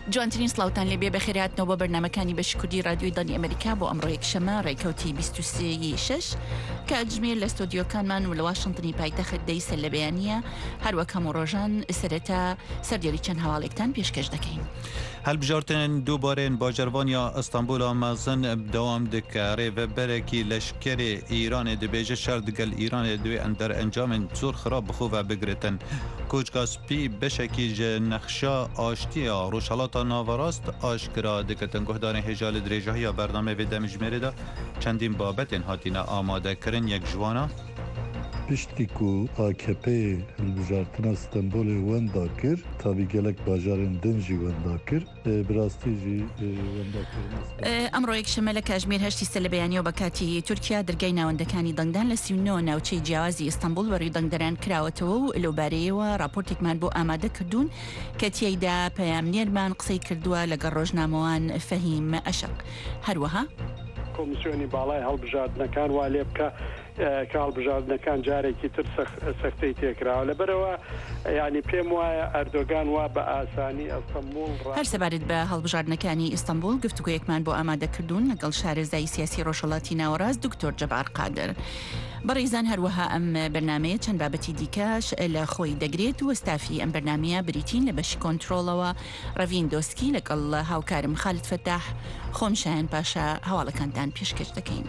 جوانترین سلااوان لێبێ بەخێرهاتنەوە بە بەرنامەکانی بەشی کوردی رادیۆی دانی ئەمریکا بۆ ئەمڕۆ یەکشەمە ڕێکەوتی 23/6 کە ئەجمێر لە ستۆدیۆکانمان و لە واشنتنی پایتەخت دەیسە لە بەیانیە هەروەک هەموو ڕۆژان سەرەتا سەردێری چەند هەواڵێکتان پێشکەش دەکەین. هەڵبژارتن دووبارەن باژەرڤانیا ئەستانبوڵا مەزن دەوام دکە ڕێڤەبەرێکی لەشکرێ ئیرانê dibêje şer digel Îranê divê ender encamên zor xirab bixwe bigiritin. Koçka spî beşekî ji nexşa aştiya Rojhilata Navarast aşkira dikitin. Guhdarên hêja li dirêjehiya bername vê demjimêrê de çendîn babetên hatîne amadekirin yek ji wan Piştî ku AKP hilbijartina Stenbolê wenda kir, tabii gelek bajarên din jî wenda kir, bi rastî jî wenda kirin. ئەمڕۆ یەکشەمە لە کاژمێر هەشتی سە لە بەیانیەوە بە کاتی تورکیا دەرگای ناوەندەکانی دەنگدان لە 39 ناوچەی جیاوازی ئیستانبول بەڕێوەی دەنگدەران کراوەتەوە و لەوبارەیەوە راپۆرتێکمان بۆ ئامادە کردوون کە تیایدا پەیامنێرمان قسەی کردووە لەگەڵ ڕۆژنامەوان فەهیم ئەشق. هەروەها کۆمیسیۆنی باڵای هەڵبژاردنەکان وا لێ بکە کە هەڵبژاردنەکان جارێکی تر سەختەی تێکراوە لەبەرەوە ینی پێم وایە ئەردۆگان وا بە ئاسانی ئەستانبوڵ هەر سەبارەت بە هەڵبژاردنەکانی ئیستانبول گفتوگۆیەکمان بۆ ئامادە کردوون لەگەڵ شارەزای سیاسی ڕۆژهەڵاتی ناوەڕاست دکتۆر جەبار قادر. بەڕێزان هەروەها ئەم بەرنامەیە چەند بابەتی دیکەش لە خۆی دەگرێت و ئەستافی ئەم بەرنامەیە بریتین لە بەشی کۆنتترۆلەوە ڕەڤین دۆسکی لەگەڵ هاوکارم خالد فەتاح خۆم شایەن پاشا هەواڵەکانتان پێشکەش دەکەین.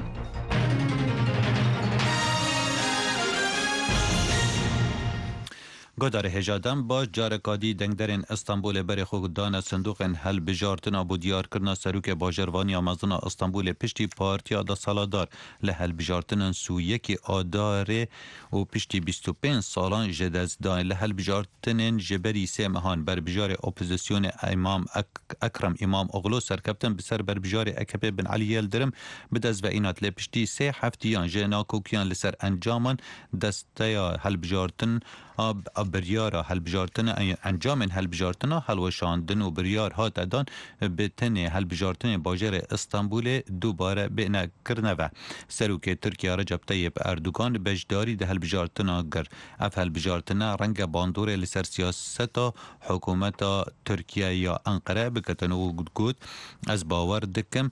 Godarê hêjadan baş carekadî dengderên Istanbulê berê xwe dane sindoqên helbijartina bû diyarkirina serokê bajarvaniya mezina Istanbulê piştî partiya da saladar li helbijartinên sûyekî adarê û piştî 25 salan ji destdanê li helbijartinên ji berî sê mehan berbijarê opozisyonê Ekrem İmamoğlu serkeftin bi ser berbijarê AKP Bin Alî Yildirim bi dest veînat lê piştî sê heftiyan ji nakokiyan li ser encaman desteya helbijartin biryara helbijartina encamên helbijartina helweşandin û biryar hat edan bi tenê helbijartinê bajarê Istanbulê dubare bêne kirine ve. Serokê Tirkiye Recep Tayyip Erdogan beşdarî di helbijartina gir. Ev helbijartina renge bandorê li ser siyaseta hikûmeta Tirkiye ya Enqere bikitin û got ez bawer dikim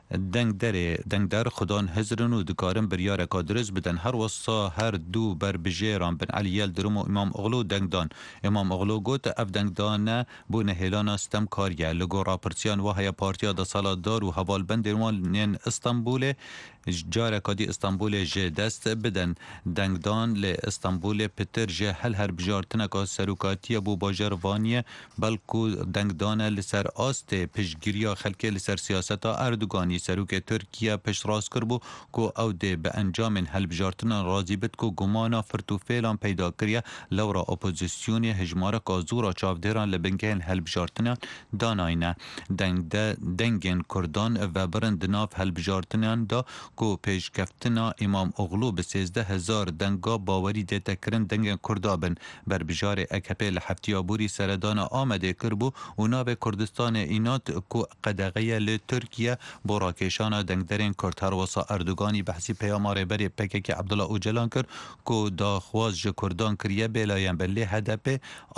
دنگدار خودان هزرن و دکارن بریارکا درست بدن هر وصا هر دو بربجیران بن علی یلدرم و امام اغلو دنگدان امام اغلو گوت اف دنگدانه بو نهیلانا ستم کاریه لگو راپرسیان و هیا پارتیا دا سالادار و حوال بندروان نین استانبول جارکا دی استانبول جه دست بدن دنگدان ل استانبول پتر جه هر بجارتنکا سروکاتیه بو باجروانیه بلکو دنگدانه لسر آست پشگیریا خلکه لسر سیاستا اردوگانی سروک ترکیه پشت راست کرد بو کو او ده به انجام هلبجارتنا راضی بد کو گمانا فرتوفیلان پیدا کریه لورا اپوزیسیونی هجماره کازورا چاودران لبنگین هلبجارتنا داناینه دنگین کردان و برند ناف هلبجارتنان دا کو پیشکفتنا امام اغلو به 13,000 دنگا باوری ده تکرن دنگین کردابن بر بجار AKP لحفتیابوری سردان آمده کربو و ناب کردستان اینات کو قدغیه لترکیه راکشانا دنگدرین کرد هر وصا اردوگانی بحثی پیامار بری پکک عبدالله اوجلان کرد که داخواز جه کردان کریه بلایم بلی هدف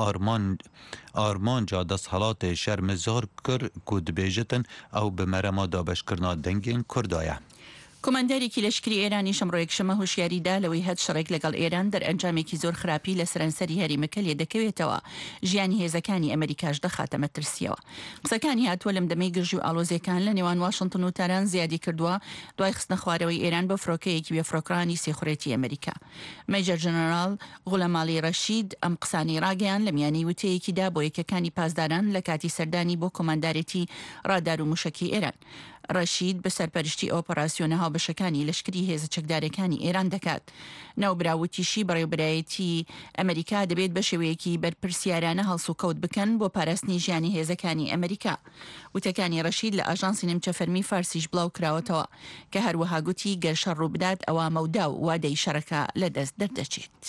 آرمان جا دست حالات شرمزار کرد که دبیجتن او به مرما دابش کرنا دنگین کردایه. کۆماندارێکی لەشکری ئێرانی شەمڕۆ یەکشەمە هوشیاریدا لەوەی هەد شەڕێک لەگەڵ ئێران دەرئەنجامێکی زۆر خراپی لە سەرانسەری هەریمەکە لێ دەکەوێتەوە ژیانی هێزەکانی ئەمریکاش دەخاتە مەترسیەوە. قسەکانی هاتووە لەم دەمەی گرژی و ئاڵۆزیەکان لە نێوان واشنتن و تاران زیادی کردووە دوای خستنە خوارەوەی ئێران بە فڕۆکەیەکی بێفڕۆکرانی سێخورێتی ئەمریکا. مەیجەر جەنەرال غولەماڵی ڕەشید ئەم قسانی ڕاگەیان لە میانەی وتەیەکیدا بۆ یەکەکانی پاسداران لە کاتی سەردانی بۆ کۆماندارێتی ڕادار و موشکی ئێران. ڕەشید بە سەرپەرشتی ئۆپەراسیۆنە هاوبەشەکانی لەشکری هێزە چەکدارەکانی ئێران دەکات. ناوبراوتیشی بەڕێوەبرایەتی ئەمریکا دەبێت بە شێوەیەکی بەرپرسیارانە هەڵس و کەوت بکەن بۆ پاراستنی ژیانی هێزەکانی ئەمریکا. وتەکانی ڕەشید لە ئاژانسی نیمچە فەرمی فارسیش بڵاو کراوەتەوە کە هەروەها گوتی گەر شەڕ ڕوو بدات ئەوە مەودا و وادەی شەڕەکە لە دەست دەردەچێت.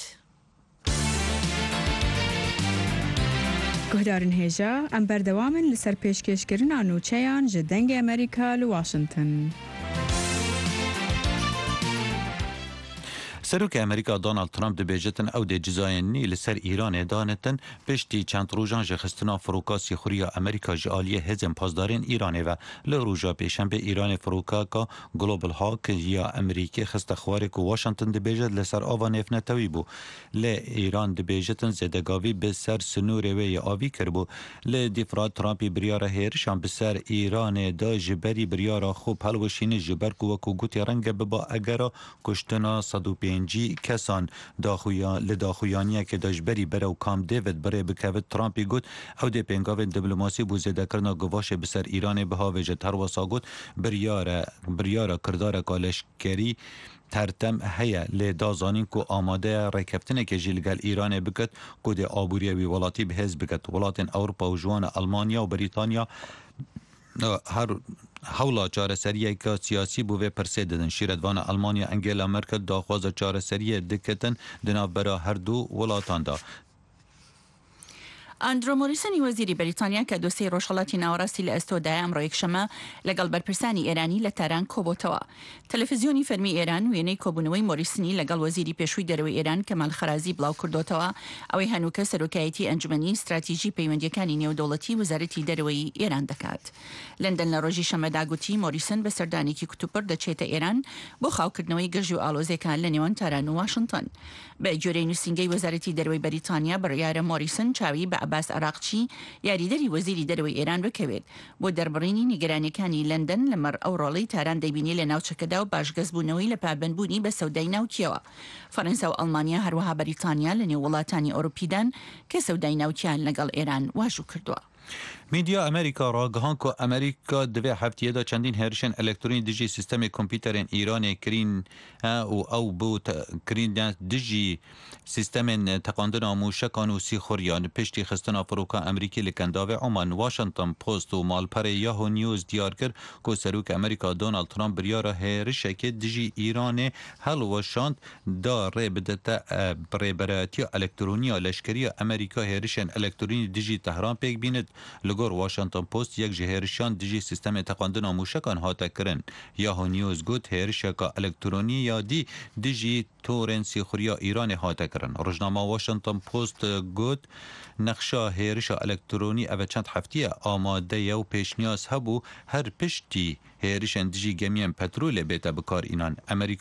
گهدارن هێژە ئەم بەردەوامن لەسەر پێشکەشکردنا نوچەیان ji dengê Amerîka li Washington. سروک امریکا دونالد ترامپ دبیجتن او د جزاینی لسر ایران دانتن پشتی چند روزان جخستنا فروکا سیخوریا امریکا جالی هزم پاسدارین ایران و لروجا پیشنبه ایران فروکا کا گلوبال هاک یا امریکا خست خوارک و واشنطن دبیجت لسر آوا نفنتوی بو ل ایران دبیجتن زدگاوی به سر سنور و آوی کربو ل دیفرات ترامپی بریار هیرشان به سر ایران دا جبری بریار خوب هلوشین جبر کو وکو گوتی رنگ ببا اگرا کشتنا 105 کسان لداخویانی که داجبری برو کام دیوید بره بکوید ترامپی گوت او دی پنگاوی دیپلماسی بو زده کرنا گواش بسر ایران به ها وجه ترواسا گوت بریار کردار کالشکری ترتم هيا لدازانين كو آماده ركبتنه که جلگل ایران بکت کو دی آبوریه وی ولاتی بهز بکت ولاتین اوروپا و جوان المانیا و بریتانیا هر حولا چارەسەریە کە سیاسی بووێ پرسێ دەدەن شیرەتوانە ئەلمانیا ئەنگێلا مەرکل داخوازە چارەسەریە دکەتن دناوبەرە هەردوو وڵاتاندا. ئاندرۆ مۆریسنی وەزیری بەریتانیا کە دۆسەی ڕۆژهەڵاتی ناوەڕاستی لە ئەستۆدای ئەمڕۆ یەکشەمە لەگەڵ بەرپرسانی ئێرانی لە تاران کۆبۆتەوە. تەلەڤیزیۆنی فەرمی ئێران وێنەی کۆبوونەوەی مۆریسنی لەگەڵ وەزیری پێشووی دەرەوەی ئێران کەمال خەرازی بڵاو کردوتەوە ئەوەی هەنووکە سەرۆکایەتی ئەنجومەنی استراتیژی پەیوەندیەکانی نێودەوڵەتی وەزارەتی دەرەوەی ئێران دەکات. لەندەن لە ڕۆژی شەمەدا گوتی مۆریسن بە سەردانێکی کتوپڕ دەچێتە ئێران بۆ خاوکردنەوەی گەژی و ئالۆزیەکان لە نێوان تاران و واشنتن. بە گوێرەی نووسینگەی وەزارەتی دەرەوەی بەریتانیا بڕیارە مۆریسن چاوی بە عەباس عراقچی یاریدەری وەزیری دەرەوەی ئێران بکەوێت بۆ دەربڕینی نیگەرانیەکانی لەندەن لەمەڕ ئەو ڕۆڵەی تاران دەیبینی لە ناوچەکەدا و باشگەزبوونەوەی لە پابەندبوونی بە سەودای ناوکیەوە. فەرەنسا و ئەڵمانیا هەروەها بەریتانیا لە نێو وڵاتانی ئۆروپیدان کە سەودای ناوکیان لەگەڵ ئێران واژوو کردووە. میدیا امریکا را گهان که امریکا دوی هفته دا چندین هرشن الکترونی دیجی سیستم کامپیوترین ایران کرین او بو کرین دیجی سیستم تقاندن موشکان و سیخوریان پشتی خستن فروکا امریکی لکنداوی عمان. واشنطن پست و مالپر یاهو نیوز دیار کرد که سروک امریکا دونالد ترامپ بریار هرشک دیجی ایران هل وشاند دا ری بدتا برایتی الکترونی لشکری امریکا هرشن الکترونی دیجی تهران پیک بیند. لگور واشنطن پست یک جهرشان دیجی سیستم تقاندن موشکان هاته کرن. یاهو نیوز گوت هرشکا الکترونی یا دیجی تورن سیخوریا ایران هاته کرن. روزنامه واشنطن پست گوت نقشا هرشا الکترونی او چند هفته آماده و پیشنیاز هبو هر پشتی هرشن دیجی گمیم پترول بیتا بکار اینان.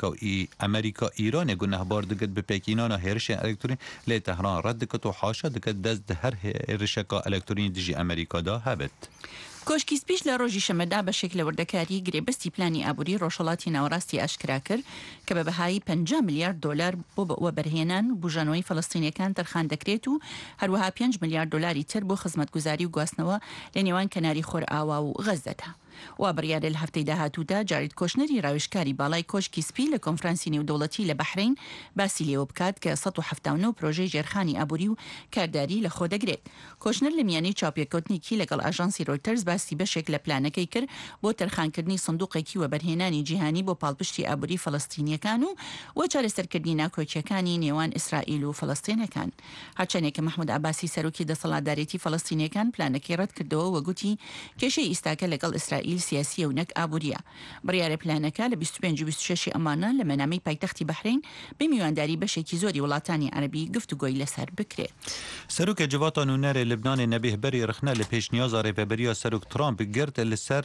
امریکا ایران گنهبار دکت به پیک اینان هرشن الکترونی لی تهران رد دکت و حاشا دکت دست هر هرشکا الکترونی دیجی امریکا دا هبت. کۆشکی سپیش لە ڕۆژی شەمەدا بەشێک لە وردەکاری گرێبەستی پلانی ئابووری ڕۆژهەڵاتی ناوەڕاستی ئاشکرا کرد کە بە بەهای 50 میلیارد دلار بۆ بەوە بەرهێنان بوژانەوەی فەڵەستینیەکان تەرخان دەکرێت و هەروەها 5 میلیارد دلاری تر بۆ خزمەتگوزاری و گواستنەوە لە نێوان کەناری خۆرئاوا و غەزەدا. و بڕیارە لە هەفتەی داهاتوودا جارید کۆشنەری ڕاوێژکاری باڵای کۆشکی سپی لە کۆنفرانسی نێودەوڵەتی لە بەحرین باسی لێوە بکات کە 179 پرۆژەی جێرخانی ئابووری و کارداری لە خۆ دەگرێت. کۆشنەر لە میانەی چاپێککەوتنێکی لەگەڵ ئاژانسی ڕۆیتەرز باسی بەشێک لە پلانەکەی کرد بۆ تەرخانکردنی سندوقێکی وەبەرهێنانی جیهانی بۆ پاڵپشتی ئابووری فەڵەستینیەکان و چارەسەرکردنی ناکۆچیەکانی نێوان ئیسرائیل و فەڵەستینەکان. هەرچەندێک محمود عباسی سەرۆکی دەسەڵاتدارێتی فەڵەستینیەکان پلانەکەی ڕەت کردەوە و گوتی کێشەی ئیستاکە لەگەڵ ئیسرائیل سیاسیە و نەک ئابووریە. بڕیارە پلانەکە لە 25 و 26 ئەمانە لە مەنامەی پایتەختی بەحرین بە میوانداری بەشێکی زۆری وڵاتانی عەربی گفتوگۆی لەسەر بکرێت. سەرۆکە جواتە نونەرê لبنانê nebêhberî rixne li pêşniyaza rêveberiya Serok Trump girt li ser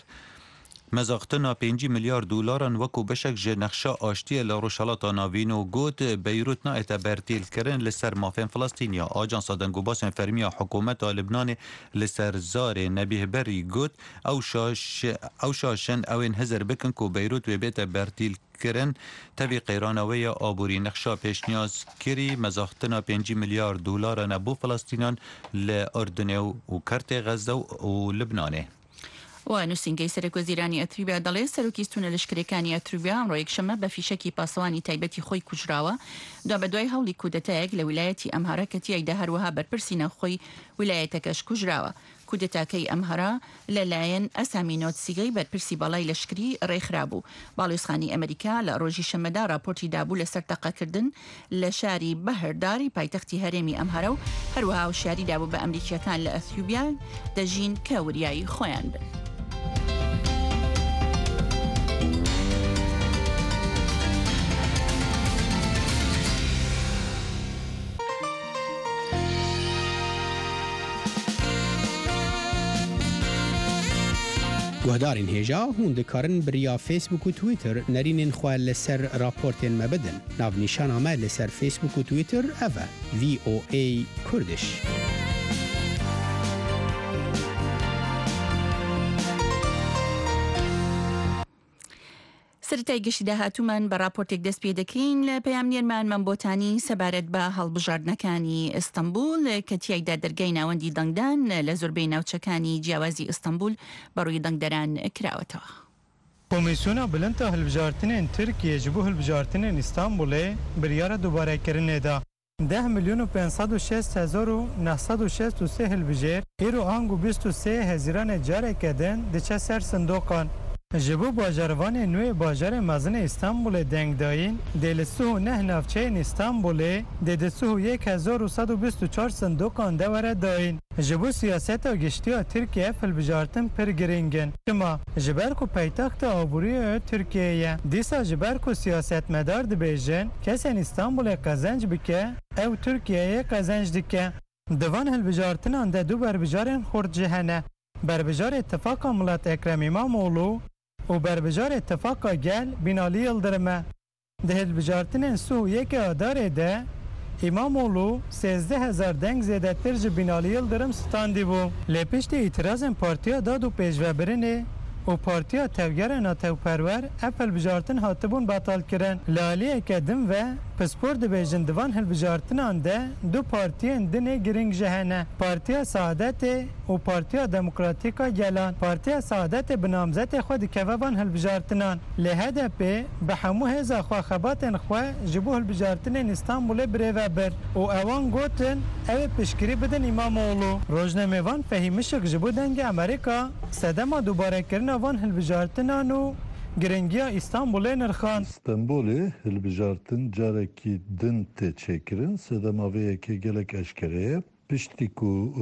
مزاقتنا 5 میلیارد دلارن وکو بشک جه نقشه آشتی لروشالات ناوینو گوت بیروت نایت برتیل کرن لسر مافین فلسطینیا. آجانس دنگوباس فرمیا حکومت لبنان لسر زار نبیه بری گوت او شاشن اوین هزر بکن کو بیروت و بیت برتیل کرن تاوی قیرانوی آبوری نقشه پیشنیاز کری مزاقتنا 5 میلیارد دلار نبو فلسطینان لأردن و کرت غزه و لبنانه. و نووسینگەی سەرۆکوەزیرانی ئەتریوبیا دەڵێ سەرۆکی ستونە لەشکرەکانی ئەتریوبیا ئەمڕۆ یەکشەمە بە فیشەکی پاسەوانی تایبەتی خۆی کوژراوە دوا بە دوای هەوڵی کودەتایەک لە ویلایەتی ئەمهارە کە تیایدا هەروەها بەرپرسی ناوخۆی ویلایەتەکەش کوژراوە. کودەتاکەی ئەمهارە لەلایەن ئەسامی نۆتسیگەی بەرپرسی باڵای لەشکری ڕێکخرابوو. باڵێۆزخانی ئەمریکا لە ڕۆژی شەمەدا راپۆرتی دابوو لەسەر تەقەکردن لە شاری بەهرداری پایتەختی هەرێمی ئەمهارە و هەروەها وشیاری دابوو بە ئەمریکیەکان لە ئەتریوبیا دەژین کە وریایی خۆیان بن. گهدارین هیجا هون دکارن بریا فیسبوک و تویتر نرینین خواه لسر راپورتین مبدن ناو نیشان آمد لسر فیسبوک و تویتر اوه VOA کردش. سرتای گشتی داهاتومان بە راپۆرتێک دەست پێ دەکەین لە پەیامنێرمان مەمبۆتانی سەبارەت بە هەڵبژاردنەکانی ئیستەمبول کە تیایدا دەرگای ناوەندی دەنگدان لە زۆربەی ناوچەکانی جیاوازی ئیستەمبول بەڕووی دەنگدەران کراوەتەوە. کۆمیسیۆنا بلندە هەڵبژاردنên Tirkiye ji bo hilbijartinên Îstanbulê biryara dubarekirinê da 10.506.963 hilbijêr îro ang û 23 hezîranê careke din diçe ser sindokan. Ji bo bajarvanê nû bajarê mezin İstanbulê dengdayîn dê li Suh neh navçeyên İstanbulê dê di Suh 1124 sindokan de were dayîn. Ji bo siyaseta giştiya Tirkiye ev hilbijartin pir giring in. Çima ji ber ku paytexta abûriyê Tirkiye ye. Dîsa ji ber ku siyasetmedar dibêjin kesên İstanbulê qezenc bike ew Tirkiyeyê qezenc dike. Divan hilbijartinan de du berbijarên xurt jî hene. Berbijar İttifaka Millet Ekrem İmamoğlu û berbijar İttifaka Gel Binali Yıldırım'a. Di hilbijartinên Suh yekê Adarê de İmamoğlu 13,000 deng zêdetir ji Binali Yıldırım standî bû. Lê piştî îtirazên Partiya Dad û Pêşvebirinê û Partiya Tevgerên Natewperwer ev hilbijartin hatibûn betalkirin. Li aliyeke din ve pispor dibêjin divan hilbijartinan de du partiyên dinê giring ji hene. Partiya Saadetê û Partiya Demokratîka Gelan. Partiya Saadetê bi namzetê xwe dikeve van hilbijartinan. Lê HDP bi hemû hêza xwe xebatên xwe ji bo hilbijartinên İstanbulê birêve bir û ewan gotin ew ê piştgirî bidin İmamoğlu. Rojnamevan fehîmişik ji bo dengê Amerîka sedema dubarekirina van hilbijartinan û giringiya İstanbulê nirxan. İstanbulê hilbijartin carekî din tê çêkirin sedema vê yekê gelek eşkereye. Piştî ku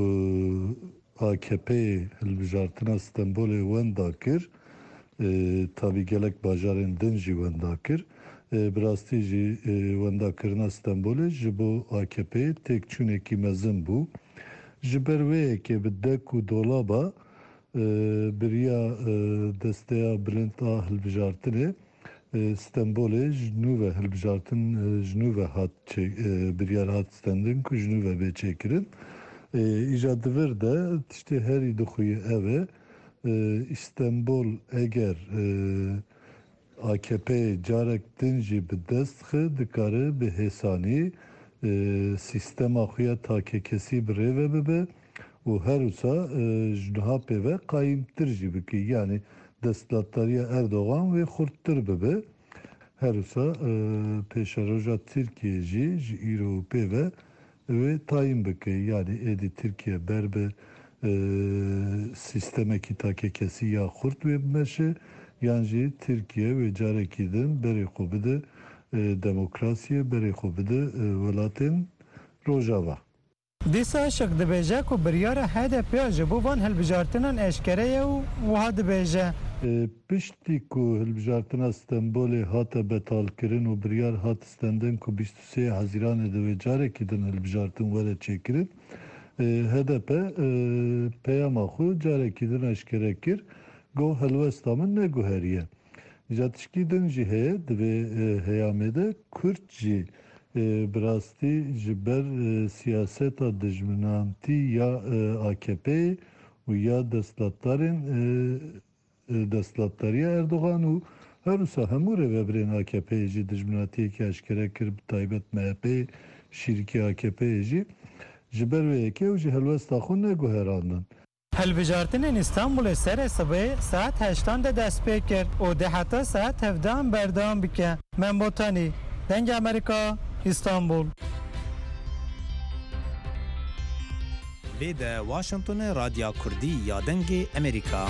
AKP hilbijartina İstanbulê wenda kir tabii gelek bajarên din jî wenda kir. Bi rastî jî wendakirina İstanbulê ji bo AKP'yê têkçûnekî mezin bû. Ji ber vê yekê bi dek û dolaba biriya desteya bilind a hilbijartinê İstanbulê ji nû ve hilbijartin ji nû ve hat biryar hat stendin ku ji nû ve bê çêkirin. İja divir de tiştê herî dixuye ev e İstanbul eger AKP carek din jî bi dest xwe dikare bi hêsanî sîstema xwe ya takekesî bi rêve bibe û her wisa ji niha pêve qayîmtir jî bike. Yani destlatdariya Erdogan wê xurttir bibe. Her wisa pêşeroja Tirkiye jî ji îro pêve wê tayin bike. Yani êdî Tirkiye ber bi sîstemekî takekesî ya xurt wê bimeşe yan jî Tirkiye wê carekî din berê xwe bide demokrasiye berê xwe bide welatên Rojava. Dîsa şik dibêje ku biryara HDP ji bo van hilbijartinan eşkere ye û wiha dibêje. Piştî ku hilbijartina İstanbulê hate betalkirin û biryar hat stendin ku 23 Hezîranê de wê carekî din hilbijartin were çêkirin. HDP peyama xwe carekî din eşkere kir got helwesta min neguheriye. Ja tişkî din jî heye divê heyamê de Kürt jî bi rastî ji ber siyaseta dijminantî ya AKP û ya destlatdariya Erdogan û her wisa hemû rêvebirên AKP'yê jî dijminatiyekî eşkere kir bi taybet MHP şîrkî AKP'yê jî ji ber vê yekê ew jî helwesta xwe neguherandin. Hilbijartinên İstanbulê serê sibê saet 8 de dest pê kir û dê heta saet 17 berdewam bike. Membotanî dengê Amerîka İstanbul. Vê de Washingtonê Radya Kurdî ya dengê Amerîka.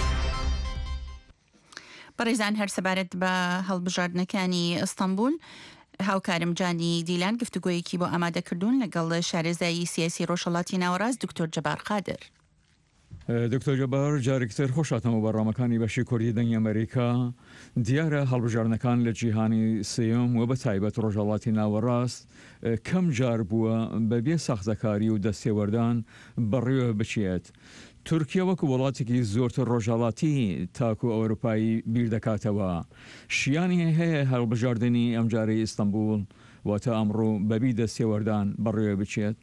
بەڕێزان هەر سەبارەت بە هەڵبژاردنەکانی ئیستەمبول هاوکارم جانی دیلان گفتوگۆیەکی بۆ ئامادەکردوون لەگەڵ شارێزایی سیاسی ڕۆژهەڵاتی ناوەڕاست دکتۆر جەبار قادر. دکتۆر جەبار جارێکتر خۆشاتەوە بەڕامەکانی بەشی کوردی دەنگی ئەمریکا دیارە هەڵبژارنەکان لە جیهانی سێیەم و بە تایبەت ڕۆژهەڵاتی ناوەڕاست کەم جار بووە بەبێ ساختەکاری و دەستێوەردان بەڕێوە بچێت. تورکیا وەکو وڵاتێکی زۆرتر ڕۆژهەڵاتی تاکو ئەوروپایی بیر دەکاتەوە. شیانی هەیە هەڵبژاردننی ئەمجارەی ئیستانبول واتە ئەمڕۆ بەبی دەستێوەردان بەڕێوە بچێت؟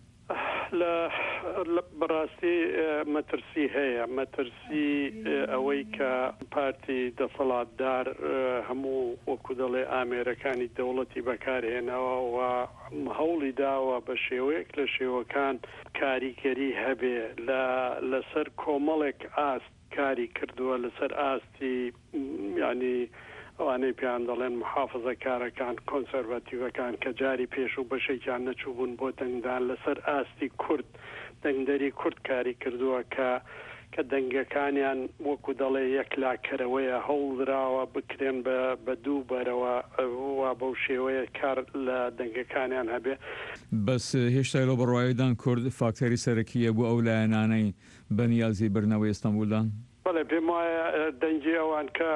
بەڕاستی مەترسی هەیە، مەترسی ئەوەی کە پارتی دەسەڵاتدار هەموو وەکو دەڵێ ئامێرەکانی دەوڵەتی بەکارهێنەوە و هەوڵی داوە بە شێوەیەک لە شێوەکان کاریگەری هەبێ لەسەر کۆمەڵێک ئاست کاری کردووە، لەسەر ئاستی ینی ئەوانەی پیان دەڵێن محافزەکارەکان کۆنسەرواتیڤەکان کە جاری پێش و بەشێکیان نەچوو بوون بۆ دەنگدان لەسەر ئاستی کورد دەنگدەری کورد کاری کردووە کە دەنگەکانیان وەکو دەڵێ یەک لاکەرەوەیە هەوڵدراوە بکرێن بە دوو بەرەوە وا بەو شێوەیە کار لە دەنگەکانیان هەبێ. بەس هێشتا لەو بەڕوایدان کورد فاکتەری سەرەکیە بوو ئەو لایەنانەی بەنیازی برنەوەی ئیستانبولدان؟ بەڵێ پێم وایە دەنگی ئەوان کە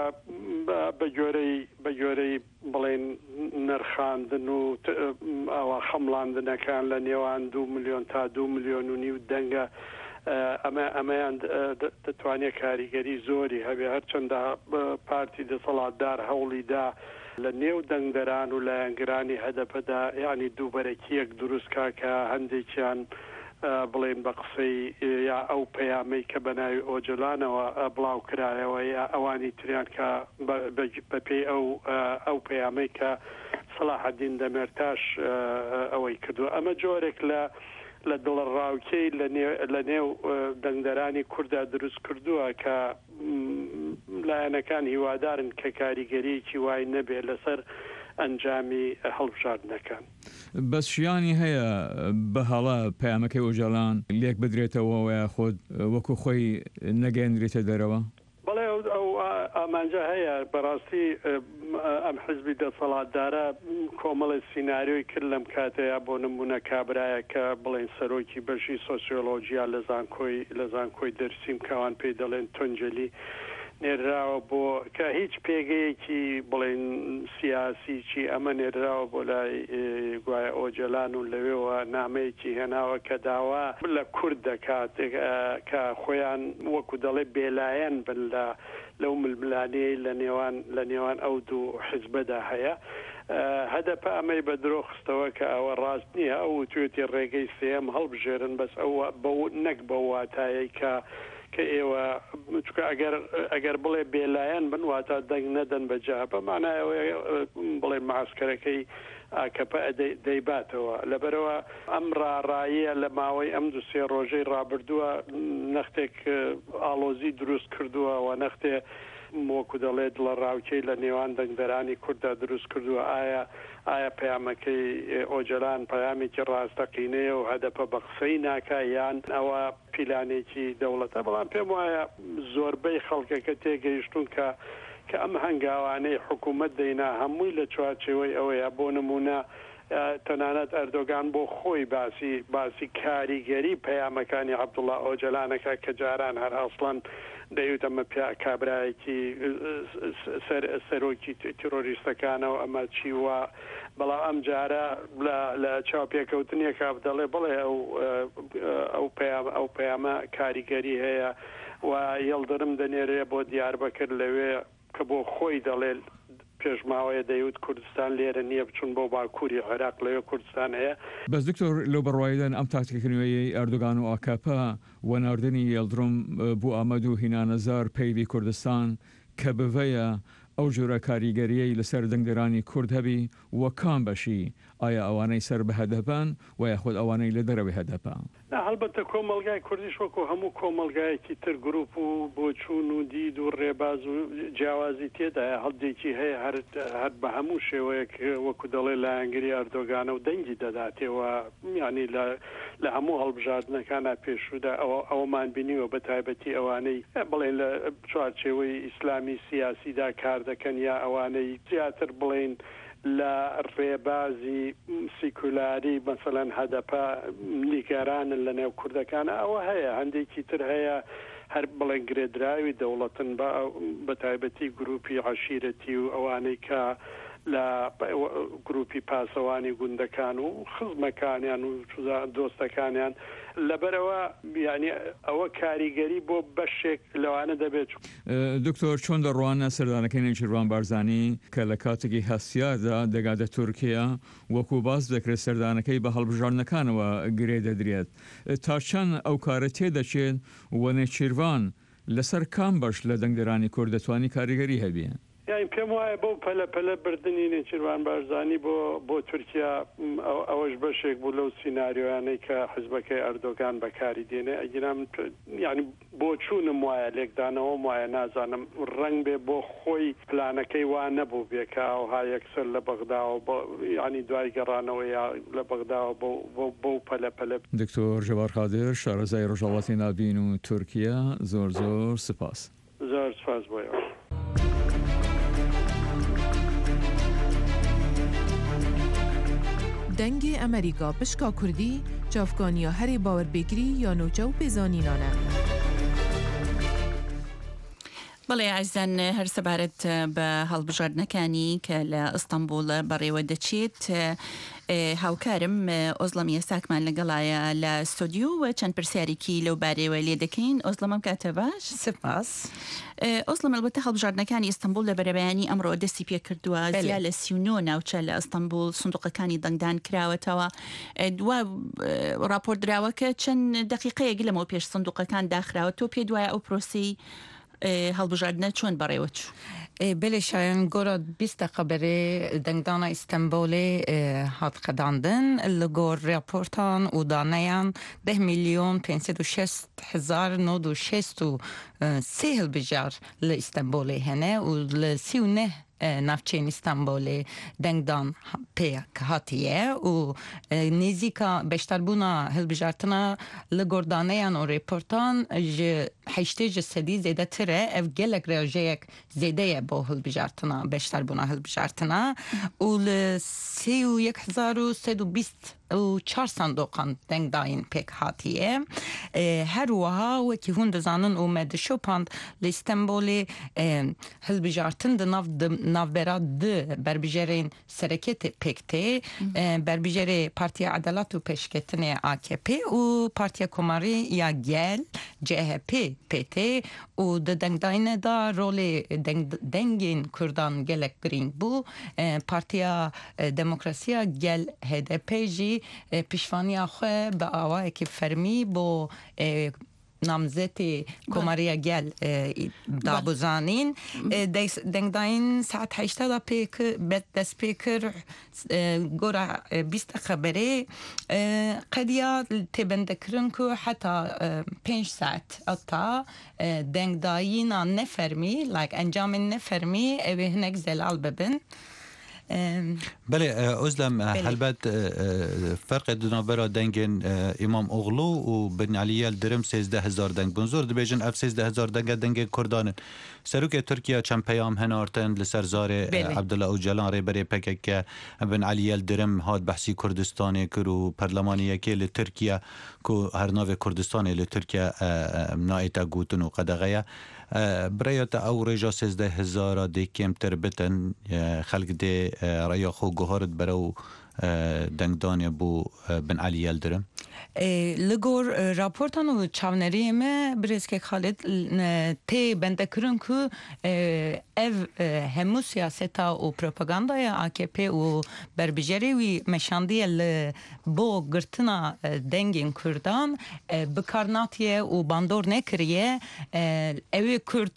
بە جۆرەی بڵێن نرخاندن و ئەوە خەمڵاندنەکان لە نێوان 2 ملیۆن تا 2.5 ملیۆن دەنگە ئەمەیان دەتوانێت کاریگەری زۆری هەبێ، هەرچەندە پارتی دەسەڵاتدار هەوڵیدا لە نێو دەنگدەران و لایەنگرانی هەدەپەدا ینی دووبەرەکیەک دروستکا کە هەندێکیان بڵێن بە قسەی یا ئەو پەیامەی کە بەناوی ئۆجلانەوە بڵاو کرایەوە یا ئەوانی تریان کە بەپێی ئەو پەیامەی کە سەلاحەدین دەمێرتاش ئەوەی کردو. ئەمە جۆرێک لە دڵڕاوکەی لە نێو دەنگدەرانی کووردا دروست کردووە کە لایەنەکان هیوادارن کە کاریگەریەکی وای نەبێ لەسەر ئەنجامی هەڵبژاردنەکان. بەس شیانی هەیە بە هەڵا پەیامەکەی ئۆجاڵان لێک بدرێتەوە وە خۆت وەکو خۆی نەگەێنرێتە دەرەوە؟ بەڵێ ئەو ئامانجە هەیە. بەڕاستی ئەم حزبی دەسەڵاتدارە کۆمەڵی سیناریۆی کرد لەم کاتەیە بۆ نمونە کابرایە کە بڵێن سەرۆکی بەشی سۆسیۆلۆژیا لە زانکۆی دەرسیم کەوان پێی دەڵێن تۆنجلی نێراوە بۆ کە هیچ پێگەیەکی بڵێن سیاسیی ئەمە نێراوە بۆ لای گوایە ئۆجلان و لەوێەوە نامەیەکی هێناوە کە داوا لە کورد دەکات کە خۆیان وەکو دەڵێ بێلایەن بن لەو ململانەیە لە نێوان ئەو دوو حزبەدا هەیە. هەدەپە ئەمەی بە درۆ خستەوە کە ئەوە ڕاست نییە، ئەو توێتی ڕێگەی سێم هەڵبژێرن، بەس ئەوە نەک بە واتایی کە ئێوە چکە ئەگەر بڵێ بێلایەن بن واتە دەنگ نەدەن بەجا بەمانایەوە بڵێ معسکەرەکەی ئاکەپە دەیباتەوە. لەبەرەوە ئەم ڕاڕاییە لە ماوەی ئەم 2-3 ڕۆژەی ڕابردووە نەختێک ئاڵۆزی دروست کردووە و نەختێ وەکو دەڵێت لە ڕاوکەی لە نێوان دەنگدەرانی کووردا دروست کردووە. ئایا پەیامەکەی ئۆجلان پەیامێکی ڕاستەقینەیە و هەدەپە بە قسەی ناکە یان ئەوە پیلانێکی دەوڵەتە؟ بەڵام پێم وایە زۆربەی خەڵکەکە تێگەیشتون کە ئەم هەنگاوانەی حکوومەت دەینا هەمووی لە چوارچێوەی ئەوەیە. بۆ نمونە تەنانەت ئەردۆگان بۆ خۆی باسی کاریگەری پەیامەکانی عەبدوڵڵا ئۆجلانەکە کە جاران هەر ئەسڵەن دەیوت ئەمە کابرایەکی سەرۆکی تیرۆریستەکانەوە ئەمە چی وە، بەڵام ئەم جارە لە چاوپێکەوتنیەکە دەڵێ بڵێ ئەو پەیامە کاریگەری هەیە و یەڵدرم دەنێرێ بۆ دیاربەکرد لەوێ کە بۆ خۆی دەڵێ پێشماوەیە دەیوت کوردستان لێرە نییە بچون بۆ باکووری عێراق لەوێ کوردستان هەیە. بەس دکتۆر لەو بەڕوایدان ئەم تاکتیکردنەوەی ئەردۆگان و ئاکاپە وەناردنی یەڵدرم بۆ ئامەد و هینانەزار پەیوی کوردستان کە بڤەیە ئەو جۆرە کاریگەریەی لەسەر دەنگدەرانی کورد هەبی وە کام بەشی ئایا ئەوانەی سەر بە هەدەپان و یاخود ئەوانەی لە دەرەوەی هەدەپان؟ هەڵبەتە کۆمەلگای کوردیش وەکو هەموو کۆمەلگایەکی تر گروپ و بۆچوون و دید و ڕێباز و جیاوازی تێدایە هەڵدێکی هەیە هەر بە هەموو شێوەیەک وەکو دەڵێ لایەنگری ئەردۆگانە و دەنگی دەداتێەوە ینی لە هەموو هەڵبژاردنەکانە پێشودا ئەوەمان بینیوە بە تایبەتی ئەوانەی بڵێن لە چوارچێوەی ئیسلامی سیاسیدا کار دەکەن یا ئەوانەی زیاتر بڵێن لە ڕێبازی سیکولاری مەسەلەن هەدەپە نیگەرانن لە نێو کوردەکانە ئەوە هەیە. هەندێکی تر هەیە هەر بڵێنگرێدراوی دەوڵەتن بە تایبەتی گروپی عەشیرەتی و ئەوانەی کە لە گروپی پاسەوانی گوندەکان و خزمەکانیان و دۆستەکانیان لەبەرەوە یعنی ئەوە کاریگەری بۆ بەشێک لەوانە دەبێت. دکتۆر چۆن دەڕوانە سەردانەکەی نێچیروان بارزانی کە لە کاتێکی هەستیاردا دەگاتە تورکیا وەکو باز دەکرێت سەردانەکەی بە هەڵبژاردنەکانەوە گرێ دەدرێت تا چەند ئەو کارە تێدەچێت و نێچیروان لەسەر کام بەش لە دەنگدەرانی کورد دەتوانی کاریگەری هەبێ؟ یعنی پێم وایە بەو پەلە بردننی نێچیروان بارزانی بۆ تورکیا ئەوەش بەشێک بوو لەو سیناریۆیانەی کە حزبەکەی ئەردۆگان بەکاری دێنێ ئەگیرام یعنی بۆ چوونم وایە لێکدانەوەم وایە نازانم ڕنگ بێ بۆ خۆی پلانەکەی وا نەبوو بێکە ئەوها یەکسەر لە بەغداوە ینی دوای گەڕانەوە یا لە بەغداوە بەو پەلە. دکتۆر ژەبار قادر شارەزای ڕۆژهەڵاتی ناوین و تورکیا زۆر سپاس. زۆر سپاس بۆیەوە. دەنگی ئەمریکا پشکا کوردی چافکانیا هەری باوەربێگری یا نوچە و پێزانینانە. بەڵێ ئازان هەر سەبارەت بە هەڵبژاردنەکانی کە لە ئەستەمبوڵ بەڕێوە دەچێت هاوکارم ئۆزڵەمیە ساکمان لەگەڵایە لە ستۆدیۆ و چەند پرسیارێکی لەو بارەوە لێ دەکەین. ئۆزڵەمەم کاتە باش. سپاس. ئۆزڵەم ئەلبەتە هەڵبژاردنەکانی ئەستەمبوڵ لە بەرەبەیانی ئەمڕۆ دەستی پێ کردووە زیا لە 39 ناوچە لە ئەستەمبوڵ سندوقەکانی دەنگدان کراوەتەوە. دوا راپۆرت دراوە کە چەند دقیقەیەک لەمەوە پێش سندوقەکان داخراوە. تۆ پێ دوایە ئەو پرۆسی هەڵبژاردنە چۆن بەڕێوە چوو؟ بله شایان گۆرە 20 دقیقه بەرێ دەنگدانە ئیستەمبولێ هات قەداندن لە گۆر راپۆرتان و دانەیان 10,506,963 هەڵبژار لە ئیستەمبولێ هەنێ و لە 39 نافچین ئیستانبولê dengdan pêk hatiye û nêzîka beşdarbûna hilbijartina li gordaneyan û rêportan ji heştê ji sedî zêdetir e. Ev gelek rejeyek zêde ye bo hilbijartina beşdarbûna hilbijartina û li 31,324 sandoqan dengdayên pêk hatiye. Her wiha wekî hûn dizanin û me dişopand li İstanbolê hilbijartin di navbera di berbijêrên sereketê pêk tê, berbijêrê Partiya Edalet û Pêşketinê AKP û Partiya Komarî ya Gel CHP PT û di dengdayînê da rolê dengên Kurdan gelek girîng bû. Partiya Demokrasiya Gel HDP jî pişvaniya xwe bi awayekî fermî bo namzetê Komariya Gel dabûzanîn. Dengdayîn saet 8 da dest pê kir gora 20 xeberê qediya têbendekirin ku heta 5 saet ata dengdayîna nefermî like encamên nefermî ev ê hinek zelal bibin. بله özlem helbet farqê di navbera dengên İmam Oğlu û Bin Ali Yildirim 13,000 deng bûn. Zor dibêjin ev 13,000 deng dengên Kurdan in. Serokê Tirkiye çend peyam henartin li ser zarê Abdullah Öcalan rêberê PKK Bin Ali Yildirim hat behsî Kurdistanê kir û perlemaniyekê li Tirkiye ku her navê Kurdistanê li Tirkiye naêta gotin û qedeğeye برای تا او رجا 13,000 دی کمتر بتن خلق دی رأی خو گوهارت برای دنگدانی بو بن علی یلدرم لگور راپورتان و چاونری ما برز که خالد تی بنده کرن که ev hemû siyaseta û propagandaya AKP û berbijêrê wî meşandiye li bo girtina dengên Kurdan bikarnatiye û bandor nekiriye. Ew ê Kurd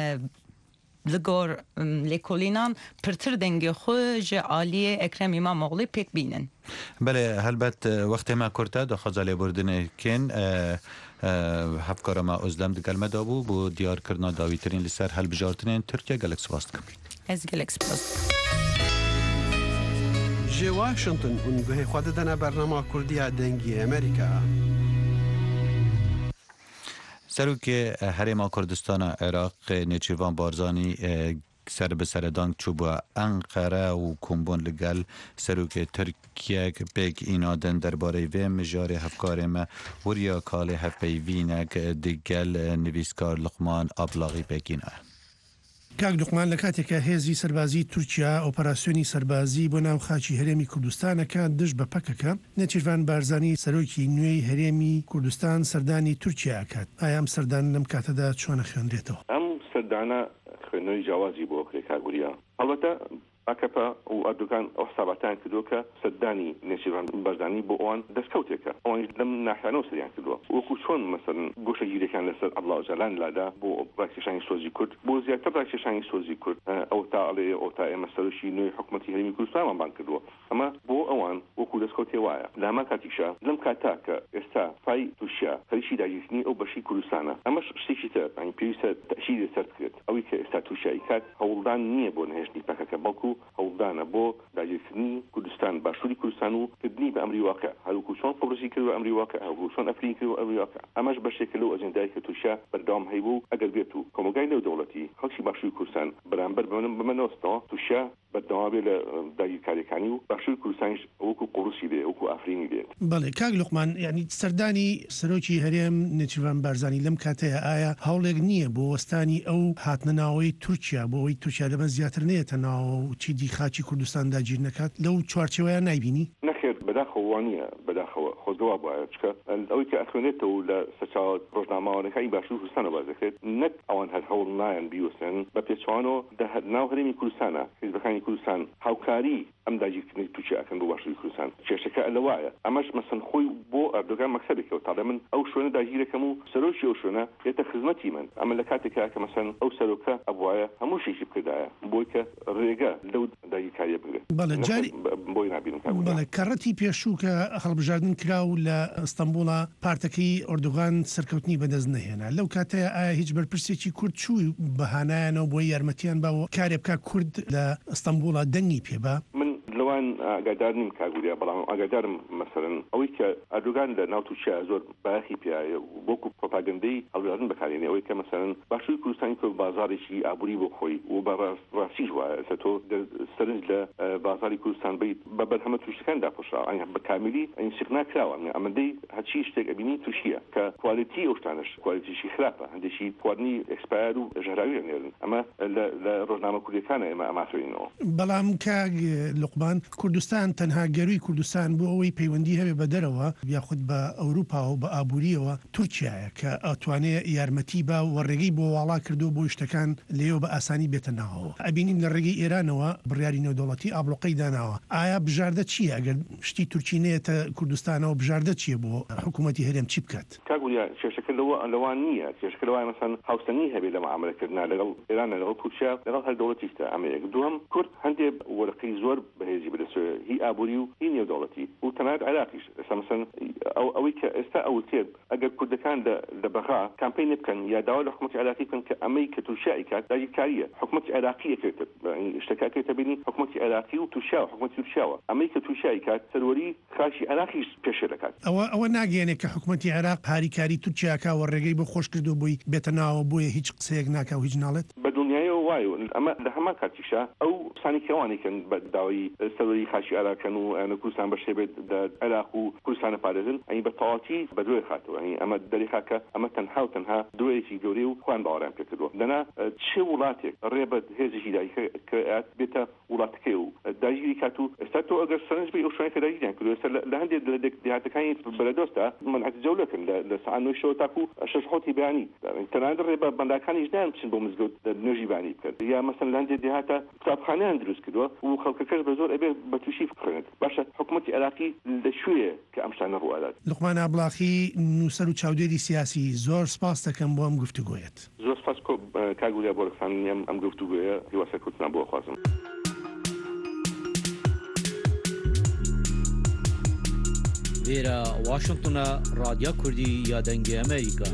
li gor lêkolînan pirtir dengê xwe ji aliyê Ekrem İmamoğlu pêk bînin. بله هلبت وقتی ما کرده دخوازه لیبردنه کن هفکار ما ازلم دگلمه دابو بو دیار کرنا داویترین لسر هل بجارتنین ترکیه گلک سپاست کم از گلک سپاست جی واشنطن اونگوه خود دنه برنامه کردی دنگی امریکا سروک هرما کردستان عراق نیچیوان بارزانی سر بسردانگ چوبا انقره و کمبون لگل سروک ترکیه پیک اینادن درباره و مجار هفکار ما وریا کال هفپیوینک دگل نویسکار لقمان ابلاغی پیکینه. کاک لقمان لە کاتێکە هێزی سەربازی تورکیا ئۆپەراسیۆنی سەربازی بۆ ناو خاچی هەرێمی کوردستانەکە دژ بە پەکەکە نێچیروان بارزانی سەرۆکی نوێی هەرێمی کوردستان سەردانی تورکیا ئەکات. ئایا ئەم سەردان لەم کاتەدا چۆنە خوێندرێتەوە؟ ئەم سەردانە خوێندنەوەی جیاوازی بۆ کرێ کاگوریا. هەڵبەتە ئاکەپە و ئەردوگان ئەو حساباتیان کردووە کە سەردانی نێچیروان بارزانی بۆ ئەوان دەستکەوتێکە. ئەوانش لەم ناحیانەوە سەریان کردووە. وەکو چۆن مەسەڵەن گۆشەگیریەکان لەسەر عەبدوڵڵا ئۆجەلان لادا بۆ ڕاکێشانی سۆزی کورد بۆ زیاتر ڕاکێشانی سۆزی کورد ئەو تا ئەڵێ ئەو تا ئێمە سەرۆکی نوێی حکوومەتی هەرێمی کوردستانمان بان کردووە. ئەمە بۆ ئەوان وەکو دەستکەوتێ وایە. لە هەمان کاتیشا لەم کاتا کە ئێستا پای تووشیا خەریکی داگیرکردنی ئەو بەشی کوردستانە ئەمەش شتێکی تر پێویستە تەشیری سەر بکرێت. ئەوەی کە ئێستا تووشیایی کات هەوڵدان نییە بۆ نهێشتنی پەکەکە بەڵکو هەوڵدانە بۆ داگیرکردنی کوردستان باشووری کوردستان و کردنی بە ئەمری واقع هەروکو چۆن قۆڕسی کرد و ئەمری واقع هەروکو چۆن ئەفرین کرد و ئەمری واقع ئەمەش بەشێکە لەو ئەجەندای کە تووشیا بەردەوام هەیبوو ئەگەر بێت و کۆمەلگای نێودەوڵەتی خەڵکی باشووری کوردستان بەرامبەر بمەنەوەستەوە تووشیا بەردەوام بێت لە داگیرکاریەکانی و باشووری کوردستانیش وەکو قۆڕسی بێت وەکو ئافرینی بێت. بەڵێ کاک لوقمان یعنی سەردانی سەرۆکی هەرێم نێچیروان بارزانی لەم کاتەیە ئایا هەوڵێک نییە بۆ وەستانی ئەو هاتنەناوەی تورکیا بۆ ئەوەی تورکیا لەمە زیاتر نێتە ناو چیدی خاچی کوردستان داگیر نەکات لەو چوارچێوەیە نایبینی؟ نەخێر بەداخەوانیە بەداخەوە خۆزگەوا بایە چکە ئەوەی کە ئەخوێنێتەوە لە سەرچاوە ڕۆژنامەوانەکانی باشووری کوردستانە باز دەکرێت نەک ئەوان هەر هەوڵ نایەن بیوەستن بە پێچوانەوە ناو هەرێمی کوردستانە حیزبەکانی کوردستان هاوکاری ئەم داگیرکردنی تووشیا ئەکەن بۆ باشووری کوردستان کێشەکە لەوایە ئەمەش مەسەن خۆی بۆ ئەردۆگان مەکسەبێکەوە تاڵێ من ئەو شوێنە داگیرەکەم و سەرۆکی ئەو شوێنە ێتە خزمەتی من ئەمە لە کاتێکا کە مەسەن ئەو سەرۆکە ئەبوایە هەموو شێکی بکردایە بۆی کە ڕێگە لەو داگیرکاریە بگرێت. بەڵێ جاری بۆی نابینم بەڵێ کەڕەتی پێشوو کە هەڵبژاردن کراو لە ئەستەمبوڵە پارتەکەی ئۆردوغان سەرکەوتنی بەدەست نەهێنا لەو کاتەیە ئایا هیچ بەرپرسێکی کورد چووی بەهانایانەوە بۆی یارمەتیان باوە کارێ بکە کورد لە ئەستەمبوڵە دەنگی پێبا؟ لەوان ئاگادار نیم کاگوریا بەڵام ئاگادارم مەسەڵەن ئەوەی کە ئەردوگان لە ناو تووشیا زۆر باخی پێایە بۆکو پۆپاگەندەی هەڵبژاردن بەکارێنێ ئەوەی کە مەسەڵەن باشووری کوردستانی کە بازارێکی ئابووری بۆ خۆی و بەڕاستیش وایە ئێستا تۆ سەرنج لە بازاری کوردستان بیت بە بەرهەمە تووشەکان داپۆشرا بە کاملی ئەنسیق ناکراوە ئەمەدەی هەچی شتێک ئەبینی تووشیە کە کوالیتی ئەو شتانش کوالیتیشی خراپە هەندێکی خواردنی ئەکسپایر و ژەهراوی نێرن ئەمە لە ڕۆژنامە کوردیەکانە ئێمە ئەماخوێنەوە. بەڵام کاک لوقمان کوردستان تەنها گەروی کوردستان بۆ ئەوەی پەیوەندی هەبێ بە دەرەوە یاخود بە ئەوروپا و بە ئابووریەوە تورکیایە کە ئەتوانێت یارمەتی با و ڕێگەی بۆ واڵا کردو بۆ شتەکان لێەوە بە ئاسانی بێتە ناوەوە. ئەبینین لە ڕێگەی ئێرانەوە بڕیاری نێودەوڵەتی ئابلوقەی داناوە. ئایا بژاردە چییە ئەگەر شتی تورکی نێتە کوردستانەوە بژاردە چییە بۆ حکوومەتی هەرێم چی بکات؟ کاگوریا کێشەکە لەوان نییە کێشەکە لەوای مەسەن هاوسەنگی هەبێت لە معاملەکردنا لەگەڵ ئێران لەگەڵ تورکیا لەگەڵ هەر دەوڵەتیشتە ئەمەیەک دووەم کورد هەندێک وەرەقەی زۆر بەهێزی بەدەستێ هی ئابووری و هی نێودەوڵەتی و تەنانەت عێراقیش ئێستا مەسەن ئەوەی کە ئێستا ئەوتێت ئەگەر کوردەکان لە بەغا کامپین بکەن یا داوا لە حکوومەتی عێراقی بکەن کە ئەمەی کە تووشیایی کات داگیرکاریە حکوومەتی عێراقی ئەکرێتە شتەکەکێتە بینی حکوومەتی عێراقی و تووشیا و حکوومەتی تووشیاوە ئەمەی کە تووشیایی کات سەروەری خاشی عێراقیش پێشێ دەکات. ئەوە ناگەێنێت کە حکوومەتی عێراق هاریکاری تورکیاکەوە ڕێگەی بۆ خۆش کردو بووی بێتە ناوە بۆیە هیچ قسەیەک ناکە و هیچ ناڵێت بە دنیایەوە وایە ئەمە لە هەمان کاتیشا ئەو سانیکەوانێکن بە داوای سەروەری خاشی عێراقن و کوردستان بەشێ بێت عێراق و کوردستانە پارێزن ئەنی بە تەواتی بە دوێ خاتەوە ئەمە دەریخاکە ئەمە تەنها و تەنها دوێیەکی گەورەی و خوان باوەڕیان پێ کردووە دەنا چه وڵاتێک ڕێبە هێزیشی دایکات بێتە وڵاتەکەی و داگیری کات و ئێستا تۆ ئەگەر سەرنج بی ئەو شوێنەکە داگیریان کردو ئێستا لە هەندێک لە دێهاتەکانی بەرەدۆستە منعەت جەولەکن لە سەعات 9 شەوە تاکو 6 خۆتی بەیانی تەنانەت ڕێبە بەنداکانیش نایان بچن بۆ مزگەوت نوێژی بانی بکرد یا مەسەن لە هەندێک دێهاتە قوتابخانەیان دروست کردووە و خەڵکەکەش بە زۆر ئەبێ بە تووشی بخوێنێت باشە حکوومەتی عێراقی لەکوێیە کە ئەم شتانە ڕوادات. لوقمان ئابلاخی نووسەر و چاودێری سیاسی زۆر سپاس دەکەم بۆ ئەم گفتوگۆیەت. زۆر سپاس کاگوریا بۆ ڕخسانیم ئەم گفتوگۆیە هیواسە کوردستان بۆ خوازم. وێرە واشنگتنە رادیۆ کوردی یا دەنگی ئەمریکا.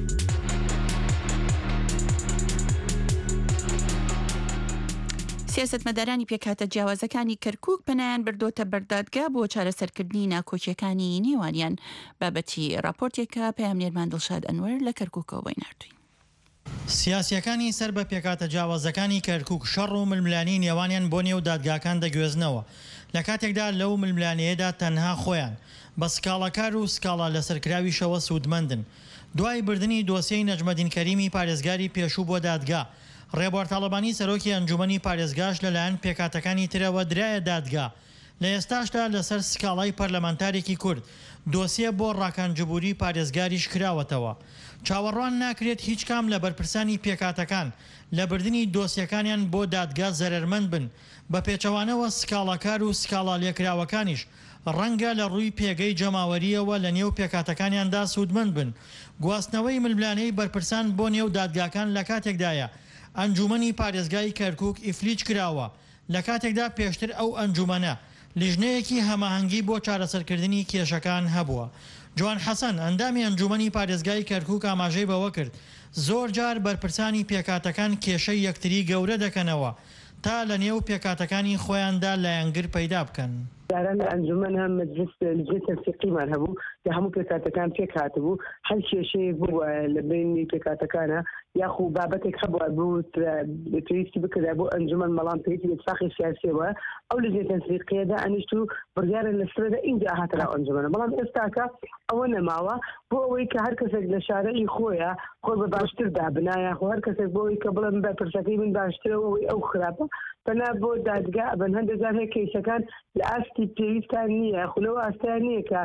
سیاسەتمەدارانی پێکاتە جیاوازەکانی کەرکووک پەنایان بردۆتە بەردادگا بۆ چارەسەرکردنی ناکۆکیەکانی نێوانیان بابەتی راپۆرتێکە پەیامنێرمان دڵشاد ئەنوەر لە کەرکووکەوە بۆی نردووین. سیاسیەکانی سەر بە پێکاتە جیاوازەکانی کەرکووک شەڕ و ململانی نێوانیان بۆ نێو دادگاکان دەگوێزنەوە لە کاتێکدا لەو ململانەیەدا تەنها خۆیان بە سکاڵەکار و سکاڵا لەسەرکراویشەوە سوودمەندن. دوای بردننی دۆسیەی نەجمەدین کەریمی پارێزگاری پێشوو بۆ دادگا، ڕێبوار تاڵەبانی سەرۆکی ئەنجومەنی پارێزگاش لەلایەن پێکاتەکانی ترەوە درایە دادگا. لە ئێستاشدا لەسەر سکاڵای پەرلەمانتارێکی کورد دۆسیە بۆ ڕاکانجبوری پارێزگاریش کراوەتەوە. چاوەڕوان ناکرێت هیچ کام لە بەرپرسانی پێکاتەکان لە بردننی دۆسیەکانیان بۆ دادگا زەرمەند بن. بە پێچەوانەوە سکاڵەکار و سکاڵا لێکراوەکانیش ڕەنگە لە ڕووی پێگەی جەماوەریەوە لە نێو پێکاتەکانیاندا سوودمەند بن. گواستنەوەی ململانەی بەرپرسان بۆ نێو دادگاکان لە کاتێکدایە ئەنجومەنی پارێزگای کەرکووک ئیفلیج کراوە، لە کاتێکدا پێشتر ئەو ئەنجومەنە لیژنەیەکی هەماهەنگی بۆ چارەسەرکردنی کێشەکان هەبووە. جوان حەسەن ئەندامی ئەنجومەنی پارێزگای کەرکووک ئاماژەی بەوە کرد زۆر جار بەرپرسانی پێکاتەکان کێشەی یەکتری گەورە دەکەنەوە تا لە نێو پێکاتەکانی خۆیاندا لایەنگر پەیدا بکەن. داران ئەنجومەن هەم مەجلس تەنسیقیمان هەبوو کە هەموو پێکاتەکان پێک هاتبوو، هەر کێشەیەک بوو لە بینی پێکاتەکانە یاخو بابەتێک هەبووە بوو پێویستی بکرا بۆ ئەنجومەن مەڵام پێویستی اتفاقی سیاسیەوە ئەو لەجێ تەنسیقیەدا ئەنیشت و بڕیارە لەسەردا ئینجا هاترا ئەنجومەنە، بەڵام ئێستاکە ئەوە نەماوە بۆ ئەوەی کە هەر کەسێک لە شارەی خۆیە خۆی بە باشتر دابنایە، خۆ هەر کەسێک بۆ ئەوەی کە بڵێن بە پرسەکەی من باشترەوە ئەوەی ئەو خراپە بەنا بۆ دادگا بەن هەندێکجار هەیە کێشەکان لە ئاستی پێویستان نییە، خولەوە ئاستیان نییە کە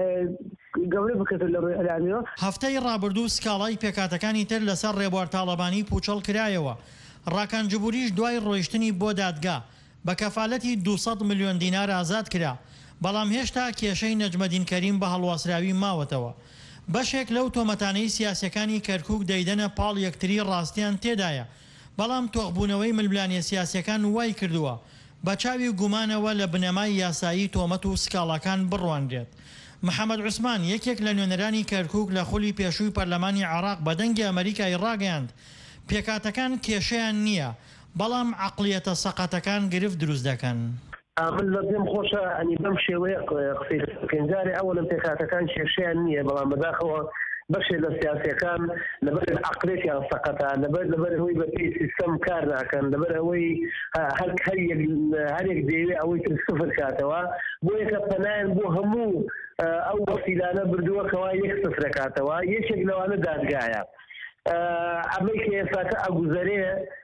گەورە بکرێت لە ڕووی ئەلانیەوە. هەفتەی ڕابردوو سکاڵای پێکاتەکانی تر لەسەر ڕێبوار تاڵەبانی پوچەڵ کرایەوە. ڕاکانجبوریش دوای ڕۆیشتنی بۆ دادگا بە کەفالەتی 200 میلیۆن دینار ئازاد کرا، بەڵام هێشتا کێشەی نەجمەدین کەریم بە هەڵواسراوی ماوەتەوە. بەشێک لەو تۆمەتانەی سیاسەکانی کەرکووک دەیدەنە پاڵ یەکتری ڕاستیان تێدایە، بەڵام تۆغبوونەوەی ململانیە سیاسەکان وای کردووە بە چاوی گومانەوە لە بنەمای یاسایی تۆمەت و سکاڵەکان بڕواندرێت. محەممەد عوسمان یەکێک لە نوێنەرانی کەرکووک لە خولی پێشووی پەرلەمانی عێراق بە دەنگی ئەمریکای ڕاگەیاند پێکاتەکان کێشەیان نییە، بەڵام عەقڵیەتە سەقەتەکان گرفت دروست دەکەن. من لە دێم خۆشە ئەنی بەم شێوەیە قسەی ئەوە لە پێکاتەکان کێشەیان نییە، بەڵام بەداخەوە بەشێ لە سیاسەکان لەبەر عەقلێکیان سەقەتە، لەبەر ئەوەی بەپێی سیستەم کار ناکەن، لەبەر ئەوەی هەرێک دەیەوێت ئەوەی تر سفر کاتەوە بۆ یەکە پەنایان بۆ هەموو ئەو وەسیلانە بردووەکەوە یەک سفر کاتەوە. یەکێک لەوانە دادگایە ئەمەی کە ئێستاکە ئەگوزەرێ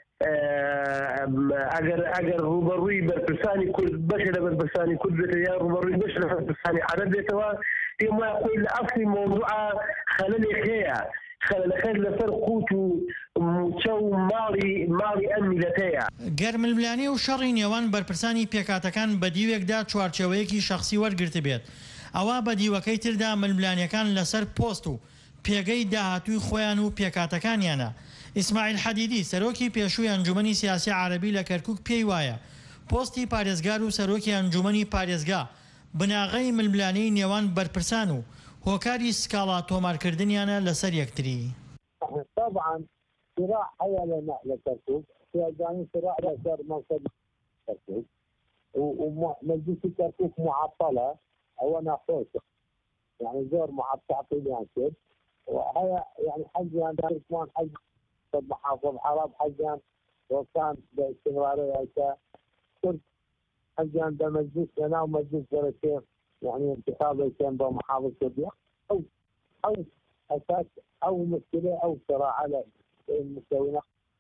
ئەگەر ڕوبەڕووی بەرپرسانی کورد بەشێ لە بەرپرسانی کورد بێتەوە یا ڕوبەڕووی بەش لە بەرپرسانی عەرەب بێتەوە، پێم وایە خۆی لە ئەسڵی مۆضوعە خەلەلێک هەیە، خەلەلەکەی لەسەر قوت و موچە و ماڵی ئەم میلەتەیە. گەرململانی و شەڕی نێوان بەرپرسانی پێکاتەکان بە دیوێکدا چوارچێوەیەکی شەخصی وەرگرت بێت، ئەوە بە دیوەکەی تردا ململانیەکان لەسەر پۆست و پێگەی داهاتووی خۆیان و پێکاتەکانیانە. ئیسماعیل حەدیدی سەرۆکی پێشووی ئەنجومەنی سیاسی عەرەبی لە کەرکووک پێی وایە پۆستی پارێزگار و سەرۆکی ئەنجومەنی پارێزگا بناغەی ململانەی نێوان بەرپرسان و هۆکاری سکاڵا تۆمارکردنیانە لەسەر یەکتری. طبعا صراع هيا لكركوك يعني صراع لسر منصب كركوك ومجلس كركوك معطلة أو أنا خوش يعني زور معطل يعني كده وهي يعني حجي عند عثمان حج محافظ حرب حجان وكان باستمرارية كرد حجي عند مجلس أنا ومجلس بلدين يعني انتخابي كان بمحافظ كردية أو أساس أو مشكلة أو صراع على المستوى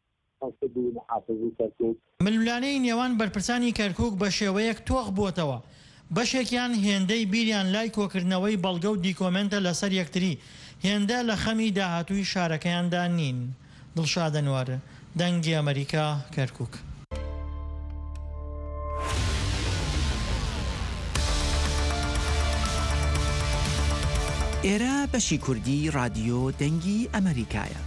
ململانەی نێوان بەرپرسانی کەرکووک بە شێوەیەک تۆغ بووتەوە، بەشێکیان هێندەی بیریان لای کۆکردنەوەی بەڵگە و دیکۆمنتە لەسەر یەکتری، هێندە لە خەمی داهاتووی شارەکەیاندا نین. دڵشاد ئەنوارە، دەنگی ئەمریکا، کەرکووک. ئێرە بەشی کوردی رادیۆ دەنگی ئەمریکایە.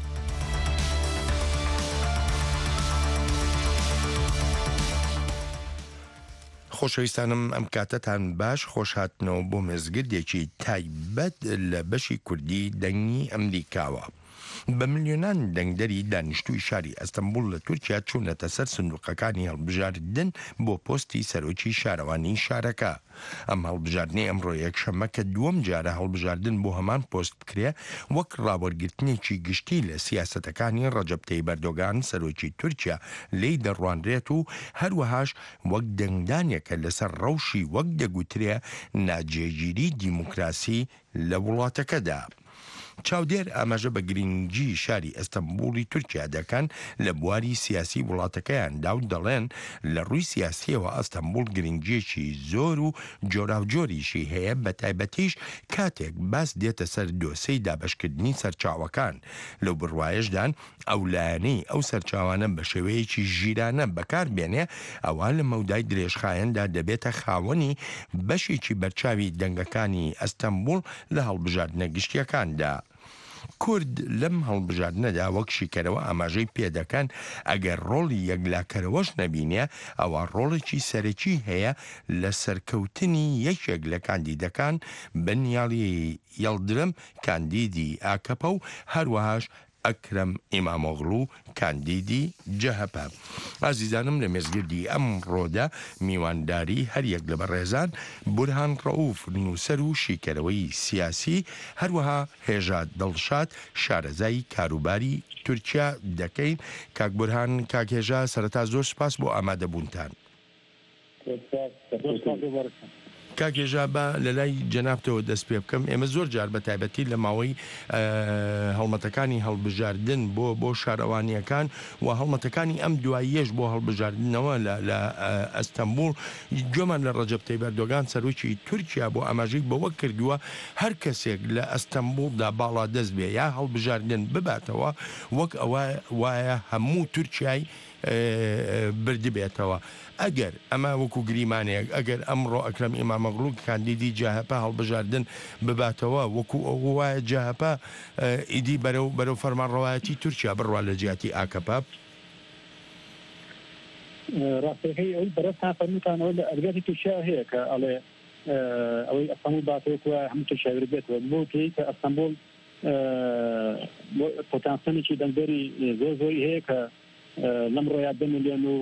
خۆشەویستانم ئەم کاتەتان باش خۆش هاتنەوە بۆ مێزگردێکی تایبەت لە بەشی کوردی دەنگی ئەمریکاوە. بە ملیۆنان دەنگدەری دانیشتووی شاری ئەستەمبول لە تورکیا چوونەتە سەر سندوقەکانی هەڵبژاردن بۆ پۆستی سەرۆکی شارەوانی شارەکە. ئەم هەڵبژاردنەی ئەمڕۆ یەکشەممە کە دووەم جارە هەڵبژاردن بۆ هەمان پۆست بکرێ وەک ڕاوەرگرتنێکی گشتی لە سیاسەتەکانی ڕەجەب تەیب ئەردۆغان سەرۆکی تورکیا لی دەڕوانرێت و هەروەهاش وەک دەنگدانێکە لەسەر ڕەوشی وەک دەگوترێ ناجێگیری دیموکراسی لە وڵاتەکەدا. چاودێر ئاماژە بە گرنگی شاری ئەستەمبوڵی تورکیا دەکەن لە بواری سیاسی وڵاتەکەیاندا و دەڵێن لە ڕووی سیاسیەوە ئەستەمبوڵ گرنگیەکی زۆر و جۆراوجۆریشی هەیە بە تایبەتیش کاتێک باس دێتە سەر دۆسەی دابەشکردنی سەرچاوەکان. لەو بڕواایشدان ئەو لایەنەی ئەو سەرچاوانە بە شێوەیەکی ژیرانە بەکاربێنێ ئەوە لە مەودای درێژخایەندا دەبێتە خاوەنی بەشێکی بەرچاوی دەنگەکانی ئەستەمبوڵ لە هەڵبژاردنە گشتیەکاندا. کورد لەم هەڵبژاردنەدا وەک شیکەرەوە ئاماژەی پێدەکەن ئەگەر ڕۆڵی یەکلاکەرەوەش نەبینێ ئەوە ڕۆڵێکی سەرەکی هەیە لە سەرکەوتنی یەکێک لە کاندیدەکان بەنیاڵی یەڵدرم کاندیدی ئاکەپە و هەروەهاش ئەکرەم ئیمامۆغڵو کاندیدی جەهەپە. ئازیزانم لە مێزگردی ئەم ڕۆدا میوانداری هەریەک لە بەڕێزان بورهان ڕەئوف نووسەر و شیکەرەوەی سیاسی هەروەها هێژا دڵشاد شارەزای کاروباری تورکیا دەکەین. کاک بورهان کاک هێژا سەرەتا زۆر سپاس بۆ ئامادەبوونتان. کاکێژا بە لە لای جەنابتەوە دەست پێ بکەم. ئێمە زۆر جار بە تایبەتی لە ماوەی هەڵمەتەکانی هەڵبژاردن بۆ شارەوانیەکان و هەڵمەتەکانی ئەم دواییەش بۆ هەڵبژاردنەوە لە ئەستەمبوڵ گوێمان لە ڕەجەب تەیب ئەردۆغان سەرۆکی تورکیا بۆ ئاماژەی بەوە کردووە هەر کەسێک لە ئەستەمبوڵدا باڵا دەست بێ یا هەڵبژاردن بباتەوە وەک ئەوە وایە هەموو تورکیای بردبێتەوە. ئەگەر ئەمە وەکو گریمانەیەک ئەگەر ئەمڕۆ ئەکرەم ئیمامۆغڵو کاندیدی جەهەپە هەڵبژاردن بباتەوە وەکو ئەو وایە جەهەپە ئیدی بەرەو فەرمانڕەوایەتی تورکیا بڕوا لە جیاتی ئاکەپە. ڕاستەکەی ئەوی بەرەستان فەرمووتانەوە لە ئەرگاتی تورکیا هەیە کە ئەڵێ ئەوەی ئەستەمبوڵ باتەوەکوە هەموو تورکیا بێتەوە بۆ تێی کە ئەستەمبوڵ پۆتانسیۆنێکی دەنگدەری زۆری هەیە کە لەم ڕۆیا 2 ملیۆن و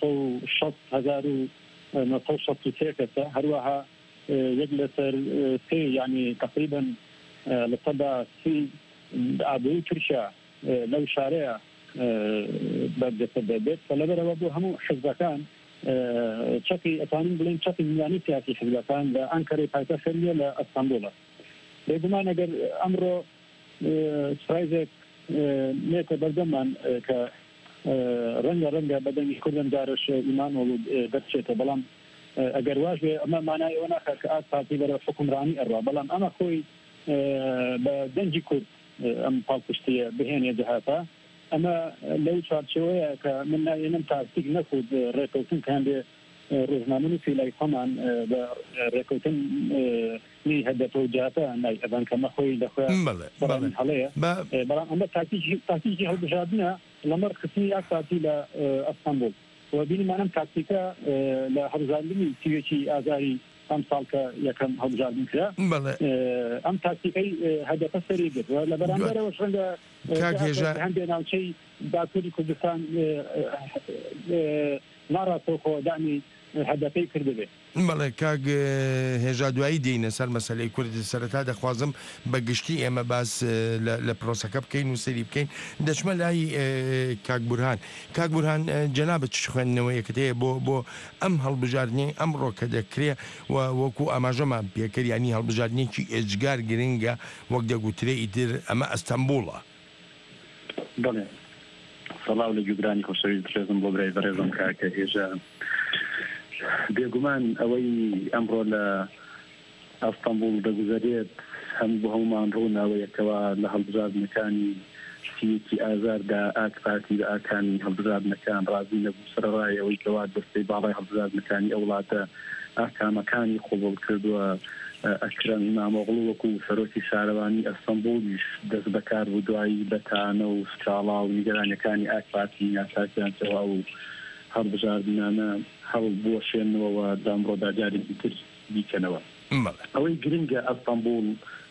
560,963 کەسە هەروەها یەک لەسەر سێ یعنی تقریبا لە سەدا 30 ئابووری تورکیا لەو شارەیە بەردەستە دەبێت لەبەرەوە بۆ هەموو حزبەکان چەکی ئەتوانین بڵێن چەکی میوانی سیاسی حزبەکان لە ئەنکەرەی پایتەختە لە ئەستەمبوڵە. بێگومان ئەگەر ئەمڕۆ سرایزێک نێتە بەردەمان کە ڕەنگە بەدەنگی کوردم دارش ئیمانۆڵ دەرچێتە بەڵام ئەگەر واش بێ ئەمە مانای ئەوە ناکات کە ئاست پارتی بەرە حکومڕانی ئەڕوا بەڵام ئەمە خۆی بە دەنگی کورد ئەم پاڵپشتیە بهێنێ جەهەپە ئەمە لەو چارچەوەیە کە من ناوێنم تاکتیک نەخود ڕێکەوتن کاندێ ڕۆژنامە فیلای خۆمان بە ڕێکەوتن نی هەدەفە و جەهەپە نای ئەبان کەمە خۆی لەخۆیان هەڵەیە بەڵام ئەمە تاکتیکی هەڵبژاردنە لەمەڕ خستنی ئاک پارتی لە ئەستەمبوڵ و بینیمانم تاکتیکە لە هەڵبژاردنی تیوێکی ئازاری ئەم ساڵ کە یەکەم هەڵبژاردن کرا ئەم تاکتیکەی هەدەفە سەری گرت و لە بەرامبەرەوەش ڕەنگە هەندێک ناوچەی باکووری کوردستان ناڕاستەوخۆ دامی هەدەفەی کردبێ. بەڵێ کاک هێژا دوایی دێنە سەر مەسەلەی کورد سەرەتا دەخوازم بە گشتی ئێمە باس لە پرۆسەکە بکەین و سەری بکەین دەچمە لای کاک بورهان. کاک بورهان جەنابەت چ خوێندنەوەیەکت هەیە بۆ ئەم هەڵبژاردنی ئەمڕۆ کە دەکرێ و وەکو ئاماژەمان پێکرد ینی هەڵبژاردنێکی ئێجگار گرنگە وەک دەگوترێ ئیتر ئەمە ئەستەمبوڵە. بڵێ سەڵاو لە گوگرانی خۆشەویست دەستم بۆ برای بەڕێزم کاکە هێژا. بێگومان ئەوەی ئەمڕۆ لە ئەستەمبوڵ دەگوزارێت هەم بۆ هەمومان ڕووناوەیەکەوە لە هەڵبژاردنەکانی سیەکی ئازاردا ئاک پارتی لە ئاکانی هەڵبژاردنەکان ڕازی نەبوو سەرڕای ئەوەی کەوا دەستەی باڵای هەڵبژاردنەکانی ئەو وڵاتە ئاکامەکانی قوبوڵ کردووە. ئەکرەم ئیمامۆغڵو وەکو سەرۆکی شارەوانی ئەستەمبوڵیش دەست بەکار بوو دوایی بەتانە و سکاڵا و نیگەرانەکانی ئاک پارتی یاساکیانەوە و هەڵبژاردنانە هەڵ بۆشێنەوە دامڕۆدا جارێکی تر بیکەنەوە. ئەوەی گرنگە ئەستەمبوڵ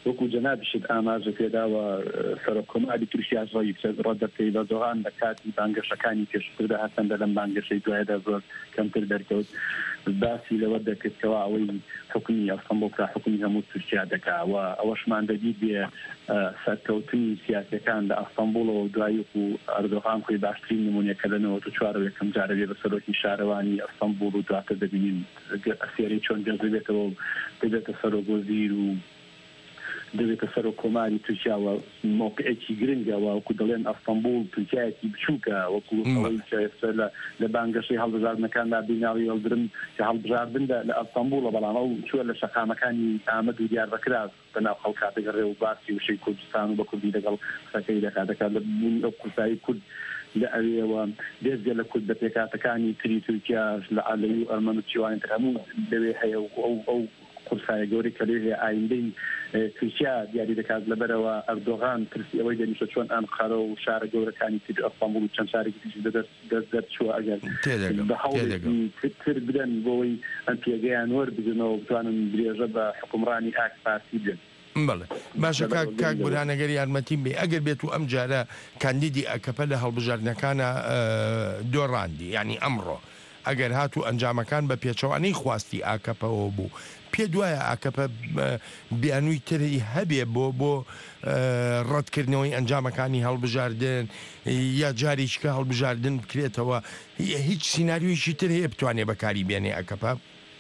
وەکو جەنابشت ئاماژە پێداوە سەرۆکۆماری تورکیا ڕەدەرکەی بەردۆغان لە کاتی بانگەشەکانی پێشتردا هەستەندە لەم بانگەشەی دوایدا زۆر کەمتر دەرکەوت باسی لەوە دەکردەوە ئەوەی حکومی ئەستەمبۆڵ حکومی هەموو تورکیا دەکاوە ئەوەشمان دەبی بێ سەرکەوتنی سیاسەکان لە ئەستەمبۆڵەوە دوایی و ئەردۆغان خۆی باشترین نمونونەکە لەنەوە چوارەوە یەکەم جارەوێ بە سەرۆکی شارەوانی ئەستەمبۆڵ و دواتر دەبینین ئەسیێری چۆن جەزبێتەوە دەبێتە سەرۆکوەزیر و دەبێتە سەرۆکۆماری تورکیاوە موقعێکی گرنگەوە وەکو دەڵێن ئەستەمبۆڵ تورکیایەکی بچووکە وەکو لە بانگەشەی هەڵبژاردنەکاندا بیناوی هەڵدرن کە هەڵبژاردن لە ئەستەمبۆڵە بەڵام ئەو چووە لە شەقامەکانی ئامەد و دیاربەکرا بەناو خەڵکا دەگەڕێ و باسی وشەی کوردستان و بە کوردی لەگەڵ قسەکەی دەکات لە ئەو قورسایی کورد لە ئەوێەوە دێزگە لە کورد بە پێکاتەکانی تری تورکیا لە ئالەوی و ئەرمەن و چیوانێت هەموو لەوێ هەیە ئەو قورسایە گەوری کە لێ ئایندەی تورکیا دیاری دەکات لەبەرەوە ئەردۆغان ترسی ئەوەی دەنیشە چۆن ئەنقەرە و شارە گەورەکانی تر ئەستەمبۆڵ و چەند شارێکی دەست چووە ئەگەر بە هەوڵێکی تر بدەن بۆەوەی ئەم پێگەیان وەربگرنەوە بتوانن درێژە بە حکومڕانی ئاک پارتی بدەن. بڵێ باشە کاک بورهانەگەری یارمەتیم بێ ئەگەر بێت و ئەم جارە کاندیدی ئەکەپە لە هەڵبژاردنەکانە دۆڕاندی ینی ئەمڕۆ ئەگەر هاتوو ئەنجامەکان بە پێچەوانەی خواستی ئاکەپەوە بوو پێ دوایە ئاکەپە بیانووی تری هەبێ بۆ ڕەتکردنەوەی ئەنجامەکانی هەڵبژاردن یا جاریچکە هەڵبژاردن بکرێتەوە هیچ سیناریویشی تر هەیە بتوانێت بەکاری بێنێ ئەکەپە؟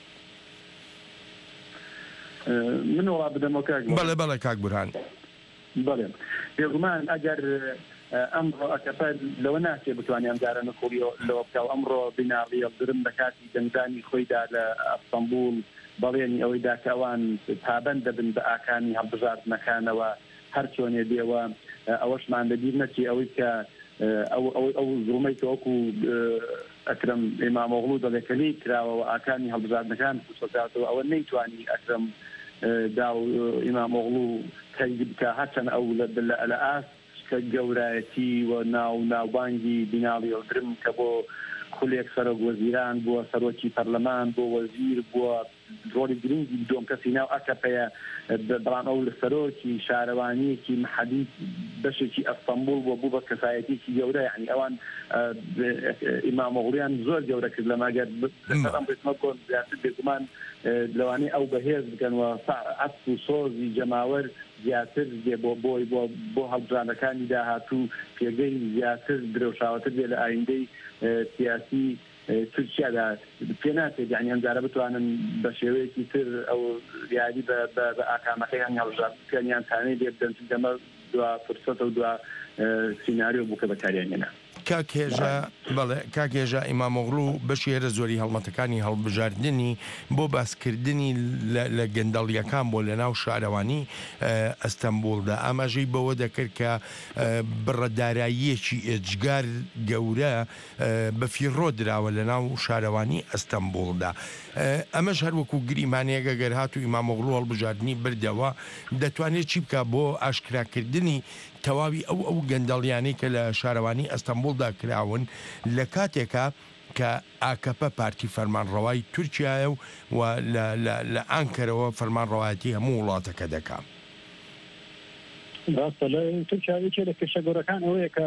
من وڵا بدەمەوە کاک بەڵێ کاک بورهان بەڵێ بێگومان ئەگەر ئەمڕۆ ئەکەپە لەوە ناچێ بتوانیان جارە نەخۆڵی لەوە بکە ئەمڕۆ بیناڵی هەڵدرن لە کاتی دەنگدانی خۆیدا لە ئەستەمبۆڵ بەڵێنی ئەوەیدا کە ئەوان پابەند دەبن بە ئاکانی هەڵبژاردنەکانەوە هەر چۆنێ بێەوە ئەوەشمان دەبیر نەچی ئەوەی کە ئەو زوڵمەی تۆکو ئەکرم ئیمامۆغڵو دەڵێکەلی کراوەوە ئاکانی هەڵبژاردنەکان سۆزاتەوە ئەوە نەیتوانی ئەکرم دا و ئیمامۆغڵو تەیید بکە هەرچەند ئەو لە ئاس کە گەورایەتی و ناوبانگی بیناڵی هەڵدرم کە بۆ خولێک سەرۆک وەزیران بووە سەرۆکی پەرلەمان بۆ وەزیر بووە ڕۆڵی گرنگی دۆم کەسی ناو ئەکەپەیە بەڵام ئەو لە سەرۆکی شارەوانیەکی محەدی بەشێکی ئەستەمبۆڵ بوو بە کەسایەتێکی گەورە یعنی ئەوان ئیمامۆغڵیان زۆر گەورە کرد لە ماگەر ئەم ڕێتمە کۆن زیاتر بێگومان لەوانەیە ئەو بەهێز بکەنەوە عەسپ و سۆزی جەماوەر زیاتر دێ بۆ هەڵبژاردنەکانی داهاتوو پێگەی زیاتر درێژاوەتر دێ لە ئایندەی سیاسی تورکیادا پێ ناچێت یعنی ئەمجارە بتوانن بە شێوەیەکی تر ئەو یاری بە ئاکامەکەیان هەڵبژاردنیان تانەی لێ بدەن دەمە دوا فرسەتە و دوا سیناریۆ بوو کە بەکاریانێنە. کاکێژە ئیمامۆغڵو بەشی هێرە زۆری هەڵمەتەکانی هەڵبژاردننی بۆ باسکردنی لە گەندەڵیەکان بۆ لە ناو شارەوانی ئەستەمبۆڵدا ئاماژەی بەوە دەکرد کە بڕەداراییەکی ئێجگار گەورە بەفیڕۆ دراوە لە ناو شارەوانی ئەستەمبۆڵدا ئەمەش هەروەکو گریمانەیەگە گەر هاتو ئیمامۆغڵو هەڵبژاردننی بردەوە دەتوانێت چی بکە بۆ ئاشکراکردنی تەواوی ئەو گەندەڵیانەی کە لە شارەوانی ئەستەمبۆڵدا کراون لە کاتێکە کە ئاکەپە پارتی فەرمانڕەوای تورکیایە و لە ئانکەرەوە فەرمانڕەوایەتی هەموو وڵاتەکە دەکات. ڕاستە لە تورکیاوێکی لە کێشە گەورەکان ئەوەیە کە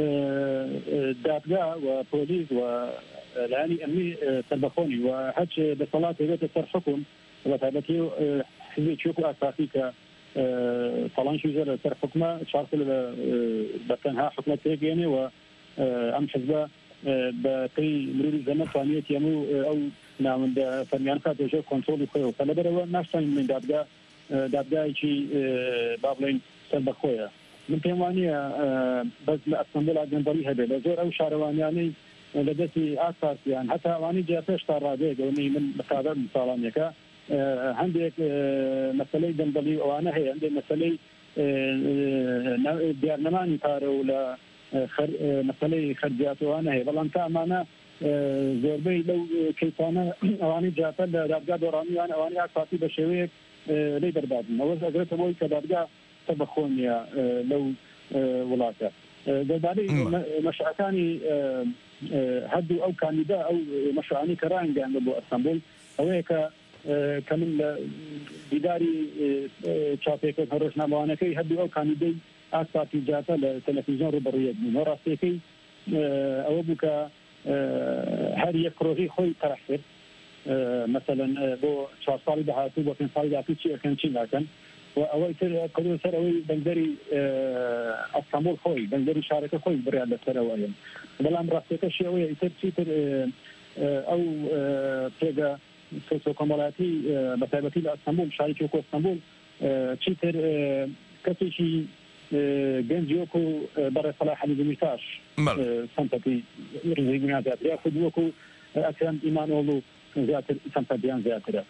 دادگا و پۆلیس و لایانی ئەمنی سەربەخۆنی و هەچ دەسەڵات دەبێتە سەر حکوم و تایبەتی حزبێکی وەکو ئاساسی کە فەڵانشی زۆر سەر حکومە چارتر بەتەنها حکومەت تێگەێنێ و ئەم حزبە بە پێی مروری زەمە توانێت هەموو ئەو ناوەندە فەرمیان کات دەژێ کۆنترۆلی خۆیەوە کە لەبەرەوە ناشتوانین من دادگایەکی با بڵێن سەربەخۆیە من پێم وانییە بەس لە ئەستەمبۆڵ گەندەڵی هەبێت لە زۆر ئەو شارەوانیانەی لە دەستی ئاساسیان هەتا ئەوانەی جیاتر تا ڕادەیەگەونەی من بەقادر مثاڵانێکە هەندێک مەسەلەی دەنگەڵی ئەوانە هەیە هەندێک مەسەلەی دیارنەمانی پارە و لە مەسەلەی خەرجیاتەوانە هەیە بەڵام تا ئەمانە زۆربەی لەو کەیسانە ئەوانەی جیاتر لە دادگا دۆڕانیان ئەوانەی ئاساسی بە شێوەیەک لێی دەربادن ئەوە ئەگرێتەوەی کە دادگا تەبەخۆنیە لەو وڵاتە دەربارەی مەشعەکانی هەردوو ئەو کاندیدا ئەو مەشعانی کە ڕاینگەیاندە بۆ ئەستەمبۆڵ ئەوەیە کە کە من لە دیداری چاپێکە ڕۆژنامەوانەکەی هەردوو ئەو کاندیدەی ئاسپاتی جاتە لە تەلەڤیزیۆن ڕوبەڕوویەک بوون ڕاستیەکەی ئەوە بوو کە هەر یەک پرۆژەی خۆی تەرەح کرد مثلا بۆ 4 ساڵی داهاتوو بۆ 5 ساڵی داهاتوو چی ئەکەن چی ناکەن و ئەوەی تر کەوتە سەر ئەوەی بەندەری ئەستانبول خۆی بەندەری شارەکە خۆی بڕیان لەسەرەوەیە بەڵام ڕاستیەکەشی ئەوەیە ئیتر چیتر ئەو پێگە سۆسیۆکۆمەڵایەتی بەتایبەتی لە ئەستانبول شارێکی وەکو ئەستانبول چیتر کەسێکی گەنجی وەکو بەڕێ سەلاح حەمیدمیتاش سەمپەتی ڕزەی بنیادات یا خود وەکو ئەکرەم ئیمانۆڵ و زیاتر سەمپەتیان زیاترە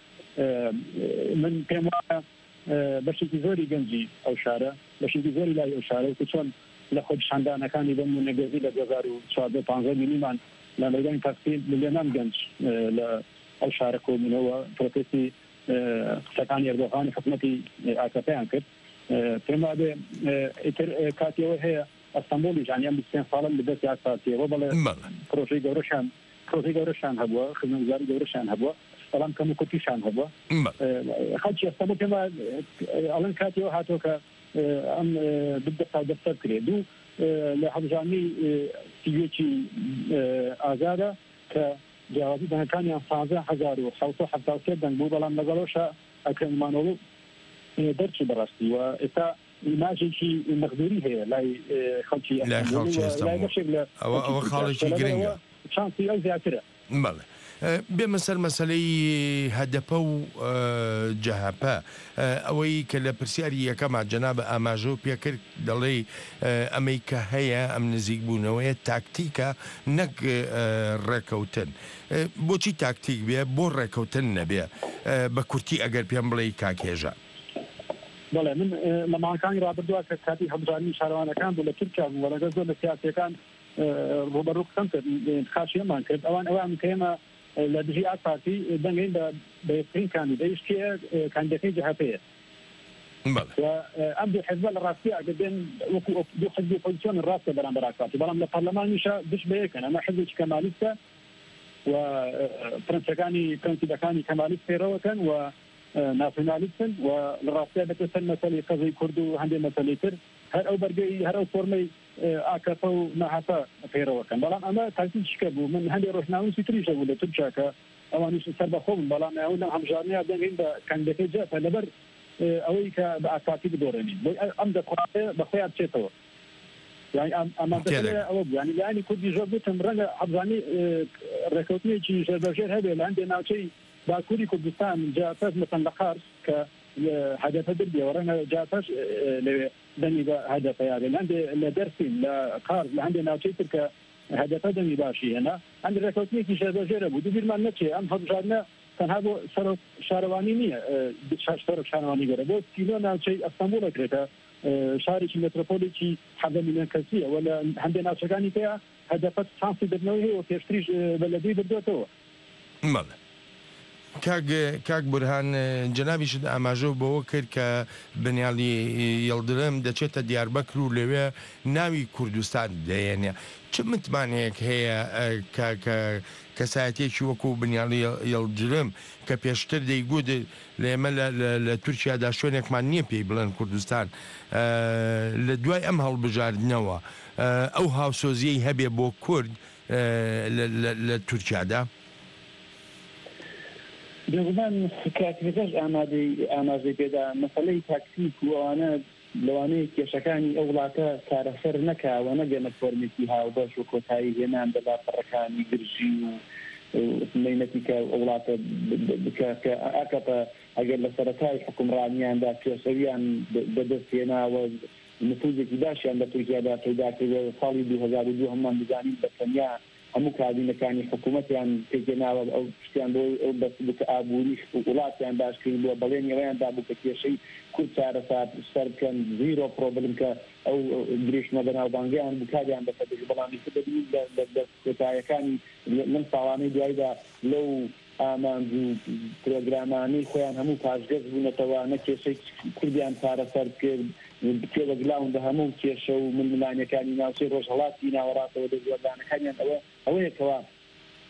من پێم وایە بەشێکی زۆری گەنجی ئەو شارە بەشێکی زۆری لای ئەو شارە و چۆن لە خۆشخاندانەکانی بە نمونەگەزی لە 2014 میلیۆن لە مەیدانی تەقسیم ملیۆنان گەنج لە ئەو شارە کۆبوونەوە پرۆتێستی قسەکانی ئەردۆغانی حکوومەتی ئاکەپیان کرد پێم وابێ ئیتر کاتیەوە هەیە ئەستانبوڵی ژانیان 25 ساڵن لەدەستی ئاساسیەوە بەڵێ پرۆژەی گەورەشان هەبووە خزمەتگوزاری گەورەشان هەبووە بەڵام کەم و کورتیشان هەبووە خەڵکی ئەستانبوڵ پێم وایە ئەڵەن کاتیەوە هاتۆ کە ئەم دەستەر کرێ دوو لە هەڵبژاردنی سیوێکی ئازادە کە جیاوازی دەنگەکانیان 15773 دەنگ بوو بەڵام لەگەڵەوەشە ئەکرەم ئیمانۆڵ دەرچی بەڕاستی و ئێستا ئیماژێکی مەخدوری هەیە لای خەڵکی ئەوە خاڵێکی گرنگە چانسی ئەو زیاترە بەڵێ بێمە سەر مەسلەی هەدەپە و جەهاپە ئەوەی کە لە پرسیاری یەکەما جەنابە ئاماژە و پێکرد دەڵێ ئەمەی کە هەیە ئەم نزیک بوونەوەیە تاکتیکە نەک ڕێکەوتن بۆچی تاکتیک بێ بۆ ڕێکەوتن نەبێ بە کورتی ئەگەر پێم بڵێ کاکێژە بەڵێ من لە ماڵەکانی ڕابردووە کە کاتی هەڵبژاردننی شارەوانەکان بوو لە تورکیا بوو وەلەگە زۆر لە سیاسیەکان ڕوبەڕوو قسەم کرد خاشیەمان کرد ئەوان کەمە لە دژی ئاپارتی دەنگین بە یەکترین کاندیدەی شتیە کاندیدەکەی جەهەپەیە ئەم دوو حزبە لە ڕاستی ئەگەر بێن وەکو دوو حزبی ئۆپۆزیسیۆن ڕاستە بەرامبەر ئاپارتی بەڵام لە پەرلەمانیشە دش بە یەکن ئەمە حزبێکی کەمالیستە و پرەنسیبەکانی کەمالیست پێرەوەکەن و ناسیۆنالیستن و لە ڕاستیە دەکرێت سەر مەسەلەی قەزەی کورد و هەندێک مەسەلەی تر هەر ئەو بەرگەی هەر ئەو فۆرمەی ئاکەپە و نەهاتە پێرەوەکەن بەڵام ئەمە تاکتیکە بوو من هەندێک ڕۆژناوی تریشە بوو لە تورکیا کە ئەوانیش سەر بەخۆ بوون بەڵام ئەو لە هەمژارنیا دەنگین بە کاندیدەکەی جەهەپە لەبەر ئەوەی کە بە ئاساسی بدۆڕێنین ئەم دەخواتێ بەخۆیان بچێتەوە يعني ئەمانە ئەوە بوو ینی لایانی کوردی زۆر بوتم ڕەنگە هەبزانی ڕێکەوتنێکی ژێربەژێر هەبێ لە هەندێک ناوچەی باکووری کوردستان جاپەس مثلا لە قارس کە هەدەفە دەبێەوە ڕەنگە جاپەش لەوێ دەنگی بە هەدەفە یاێ لە دەرسین لە قارس لە هەندێک ناوچەی تر کە هەدەفە دەنگی باشی هێنا هەندێ ڕێکەوتنێکی ژێربەژێرە بوو دووبیرمان نەچێ ئەم هەڵبژاردنە تەنها بۆ سەرۆک شارەوانی نییە سەرۆک شارەوانی گەرە بۆ کیلۆ ناوچەی ئەستانبوڵ ئەکرێتە شارێکی مترۆپۆلێکی 7 میلیۆن کەسیە و لە هەندێک ناوچەکانی پێیا هەدەفەت چانسی دەبنەوەی هەیە و پێشتریش بەلەدەی بردوێتەوە کاک بورهان جنابیشت ئاماژە بەوە کرد کە بنیاڵی یەڵدرم دەچێتە دیاربەکر و لەوێ ناوی کوردستان دەێنێ چ متمانەیەک هەیە کەسایەتێکی وەکو بنیاڵی یەڵدرم کە پێشتر دەیگوت لێمە لە تورکیادا شوێنێکمان نییە پێی بڵێن کوردستان لە دوای ئەم هەڵبژاردنەوە ئەو هاوسۆزیەی هەبێ بۆ کورد لە تورکیادا دەزمان کاتەکەش ئاماژەی پێدا مەسەلەی تاکتیک و ئەوانە لەوانەیە کێشەکانی ئەو وڵاتە کارەسەر نەکاوە نەگەنە فۆرمێکی هاوبەش و کۆتایی هێنان بەلاپەڕەکانی گرژی و مەینەتی کە وڵاتە کە ئاکەپە ئەگەر لە سەرەتای حکومڕانیاندا پێشەویان بەدەست هێناوە نفوذێکی باشیان لە تورکیادا پەیدا کردەوە ساڵی 2002 هەمومان بزانین بە تەنیا هەموو کابینەکانی حکوومەتیان پێکێناوە ئەو شتیان بۆ ئەو بەس بکە ئابووری وڵاتیان باشکرد بووە بەڵێنیەوەیاندا بوو کە کێشەی کورد چارەسات سەر بکەن زیرۆ پرۆبلم کە ئەو گرێشمە بەناوبانگیان بکاریان بەسەر بەڵامی دەبین لە کۆتاییەکانی من ساڵانەی دوایدا لەو ئامانج و پرۆگرامانەی خۆیان هەموو پاشگەز بوونەتەوە نە کێشەی کوردیان چارەسەر کرد پێوەگلاون بە هەموو کێشە و ململانیەکانی ناوچەی ڕۆژهەڵاتی ناوەڕاتەوە دەزوەردانەکانیان ئەوەیەکەوە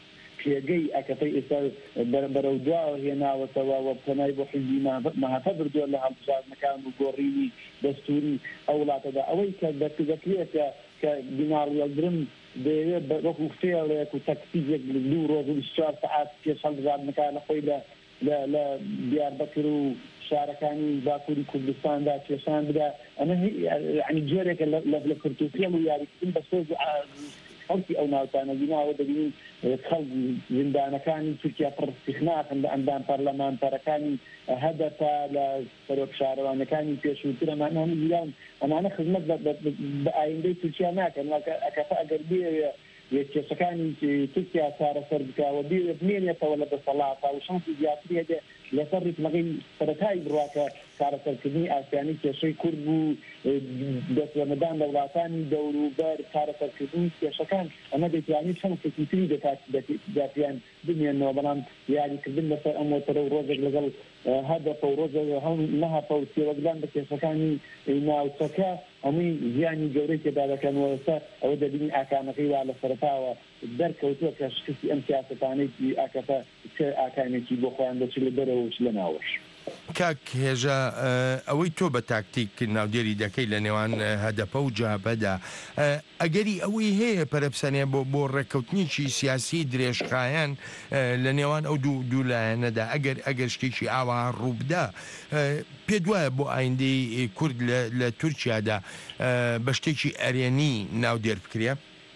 پێگەی ئەکەفەی ئێستا بەرەو دواوە هێناوەتەوە و پەنای بۆ حیزبی مەهاتە بردووە لە هەڵبژاردنەکان و گۆڕینی دەستوری ئەو وڵاتەدا ئەوەی کە دەکرێتە کە بیناڵیەگرم دەیەوێت وەکو فێڵێک و تەکسیزێک 2 ڕۆژ و 24 سەعات پێش هەڵبژاردنەکان لە خۆی لە دیاربەکر و شارەکانی باکووری کوردستاندا کێشان بدا ئەمە ینی جۆرێکە لە کورتوسیەم و یاریکردن بە سۆز خەڵکی ئەو ناوچانە بیناوە دەبینین خەڵک زیندانەکانی تورکیا پڕ استیخناقن لە ئەندام پەرلەمانتەرەکانی هەدەفە لە سەرۆک شارەوانەکانی پێشووتر ئەمانە خزمەت بە ئایندەی تورکیا ناکەن ئەکەفە ئەگەر بێ کێشەکانی تورکیا چارەسەر بکاوە بمێنێتەوە لە دەسەڵاتە و شانسی زیاتری هەبێ لەسەر ڕیتمەکەی سەرەتایی بڕواکە چارەسەرکردنی ئاسیانی کێشەی کورد بوو دەستوەنەدان لە وڵاتانی دەوروبەر چارەسەرکردنی کێشەکان ئەمە دەتوانێت چەند کەسیتری دەتیان بمێنەوە بەڵام یاریکردن لەسەر ئەم مۆتەرە و ڕۆژێک لەگەڵ هەدەفە و ڕۆژێک هەم نەهاتە و سێوەگلان بە کێشەکانی ناوچەکە ئەمەی زیانی گەورەی تێدا دەکەنەوە ئێستا ئەوە دەبینی ئاکامەکەی وا لە سەرەتاوە دەرکەوتووە کە شکستی ئەم سیاسەتانەی ئاکەفە چه ئاکامێکی بۆ خۆیان دەچ لە دەرەوە چ لە ناوەش. کاک هێژە ئەوەی تۆ بە تاکتیک ناودێری دەکەی لە نێوان هەدەپە و جابەدا ئەگەری ئەوەی هەیە پەرەپسەنێ بۆ ڕێککەوتنیی سیاسی درێژخایەن لە نێوان ئەو دوو لایەنەدا ئەگەر شتێکی ئاوا ڕووبدا پێ دوایە بۆ ئایندەی کورد لە تورکیادا بە شتێکی ئەرێنی ناودێر بکرێ؟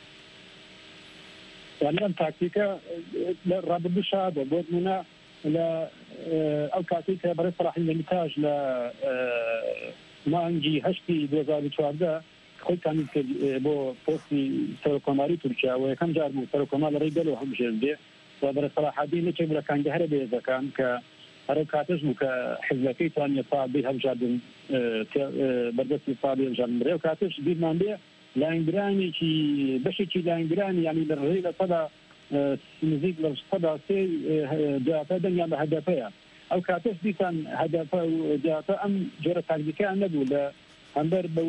ئەم تاکتیکە لە ڕابردوشا بۆ نمونە لە ئەو کاتی کە بەرەی سەلاحی دەمیتاژ لە مانگی 2014 خۆی تامین کرد بۆ پۆستی سەرۆکۆماری تورکیا و یەکەم جار بوو سەرۆکۆمار لە ڕێی دەرەوە هەڵبژێردێ و بەرەی سەلاحەدین نەچێک لە کانگەهەرە بێزەکان کە هەرە کاتەش بوو کە حیزبەکەی توانیە پابی هەڵبژاردن بەردەستی پابی هەڵبژاردن بڕێ و کاتەش بیرمان بێ لاینگرانێکی بەشێکی لاینگرانی یعنی لە ڕێی لە سەدا نزیک لە سەدا سێ دیاتە دەنگیان بە هەدەفەیە ئەو کاتەش دیسان هەدەفە و دیاتە ئەم جۆرە تاکتیکیان نەبوو لە هەمبەر بەو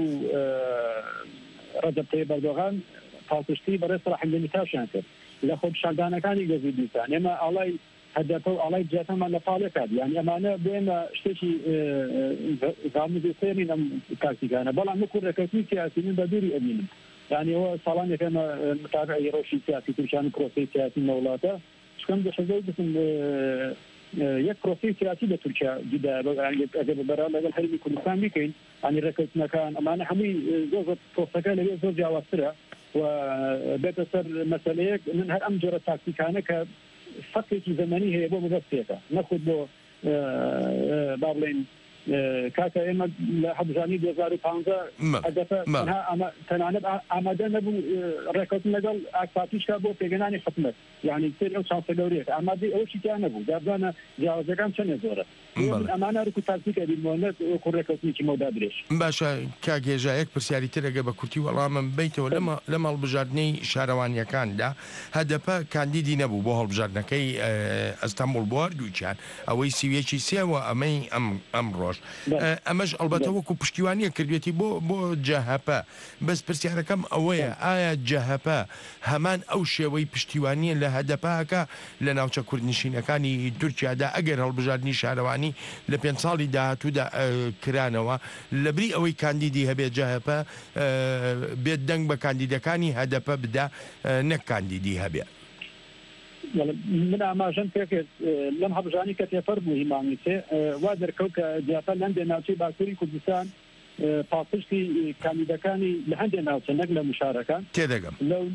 ڕەجەب تەیب ئەردۆغان پاڵپشتی بەڕێ سەلاحی دەمیتاژیان کرد لە خۆپیشاندانەکانی گەزی دیسان ئێمە ئاڵای هەدەفە و ئاڵای جیاتەمان لە پاڵێکات یعنی ئەمانە بێمە شتێکی زامزی سێرین ئەم تاکتیکانە بەڵام نەکو ڕێکەوتنی سیاسی من بە دووری ئەبینم يعني هو صالان كما متابع يروشي سياسي تركيا كروسي سياسي مولاته شكون بحذو بسم يك كروسي سياسي لتركيا جدا يعني اجل برا لقى الحربي كردستان بكين يعني ركزنا كان امانه حمي زوز توسكا لي زوج جواسره وبيت سر مساليك من هالامجر التاكتيكانه كفتره زمنيه هي بو مدفيته ناخذ بو بابلين کاکە ئێمە لە هەبژانی 2015 هەدەفە تەنانەت ئامادە نەبوو ڕێکەوتن لەگەڵ ئاکپاتیشکا بۆ پێگەنانی حکومەت یعنی سێر ئەو چانسە گەورەیەک ئامادەی ئەوەشی تیان نەبوو دابزانە جیاوازەکان چەندە زۆرە ئەمانە ڕوو تاکتیکە بینمەوە وەکو ڕێکەوتنێکی مەودا درێژ. باشە کاک هێژا یەک پرسیاری ترەگە بە کورتی وەڵامم بیتەوە لە هەڵبژاردنەی شارەوانیەکاندا هەدەفە کاندیدی نەبوو بۆ هەڵبژاردنەکەی ئەستەمبول بۆ هەردووچیان ئەوەی سیویەکی سێوە ئەمەی ئەم ڕۆژ ئەمەش ئەلبەتە وەکو پشتیوانیە کردوێتی بۆ جەهەپە بەس پرسیارەکەم ئەوەیە ئایا جەهەپە هەمان ئەو شێوەی پشتیوانیە لە هەدەپاکە لە ناوچە کوردنشینەکانی تورکیادا ئەگەر هەڵبژاردننی شارەوانی لە 5 ساڵی داهاتوودا کرانەوە لەبری ئەوەی کاندیدی هەبێت جەهەپە بێت دەنگ بە کاندیدەکانی هەدەپە بدا نەک کاندیدی هەبێت. من ئاماژەم پێکرد لەم هەبژانی کە تێپەر بوو هیمانیتێ وا دەرکەوت کە دیاتە لە هەندێک ناوچەی باکووری کوردستان پاڵپشتی کاندیدەکانی لە هەندێک ناوچە نەک لە مشارەکان تێدەگەم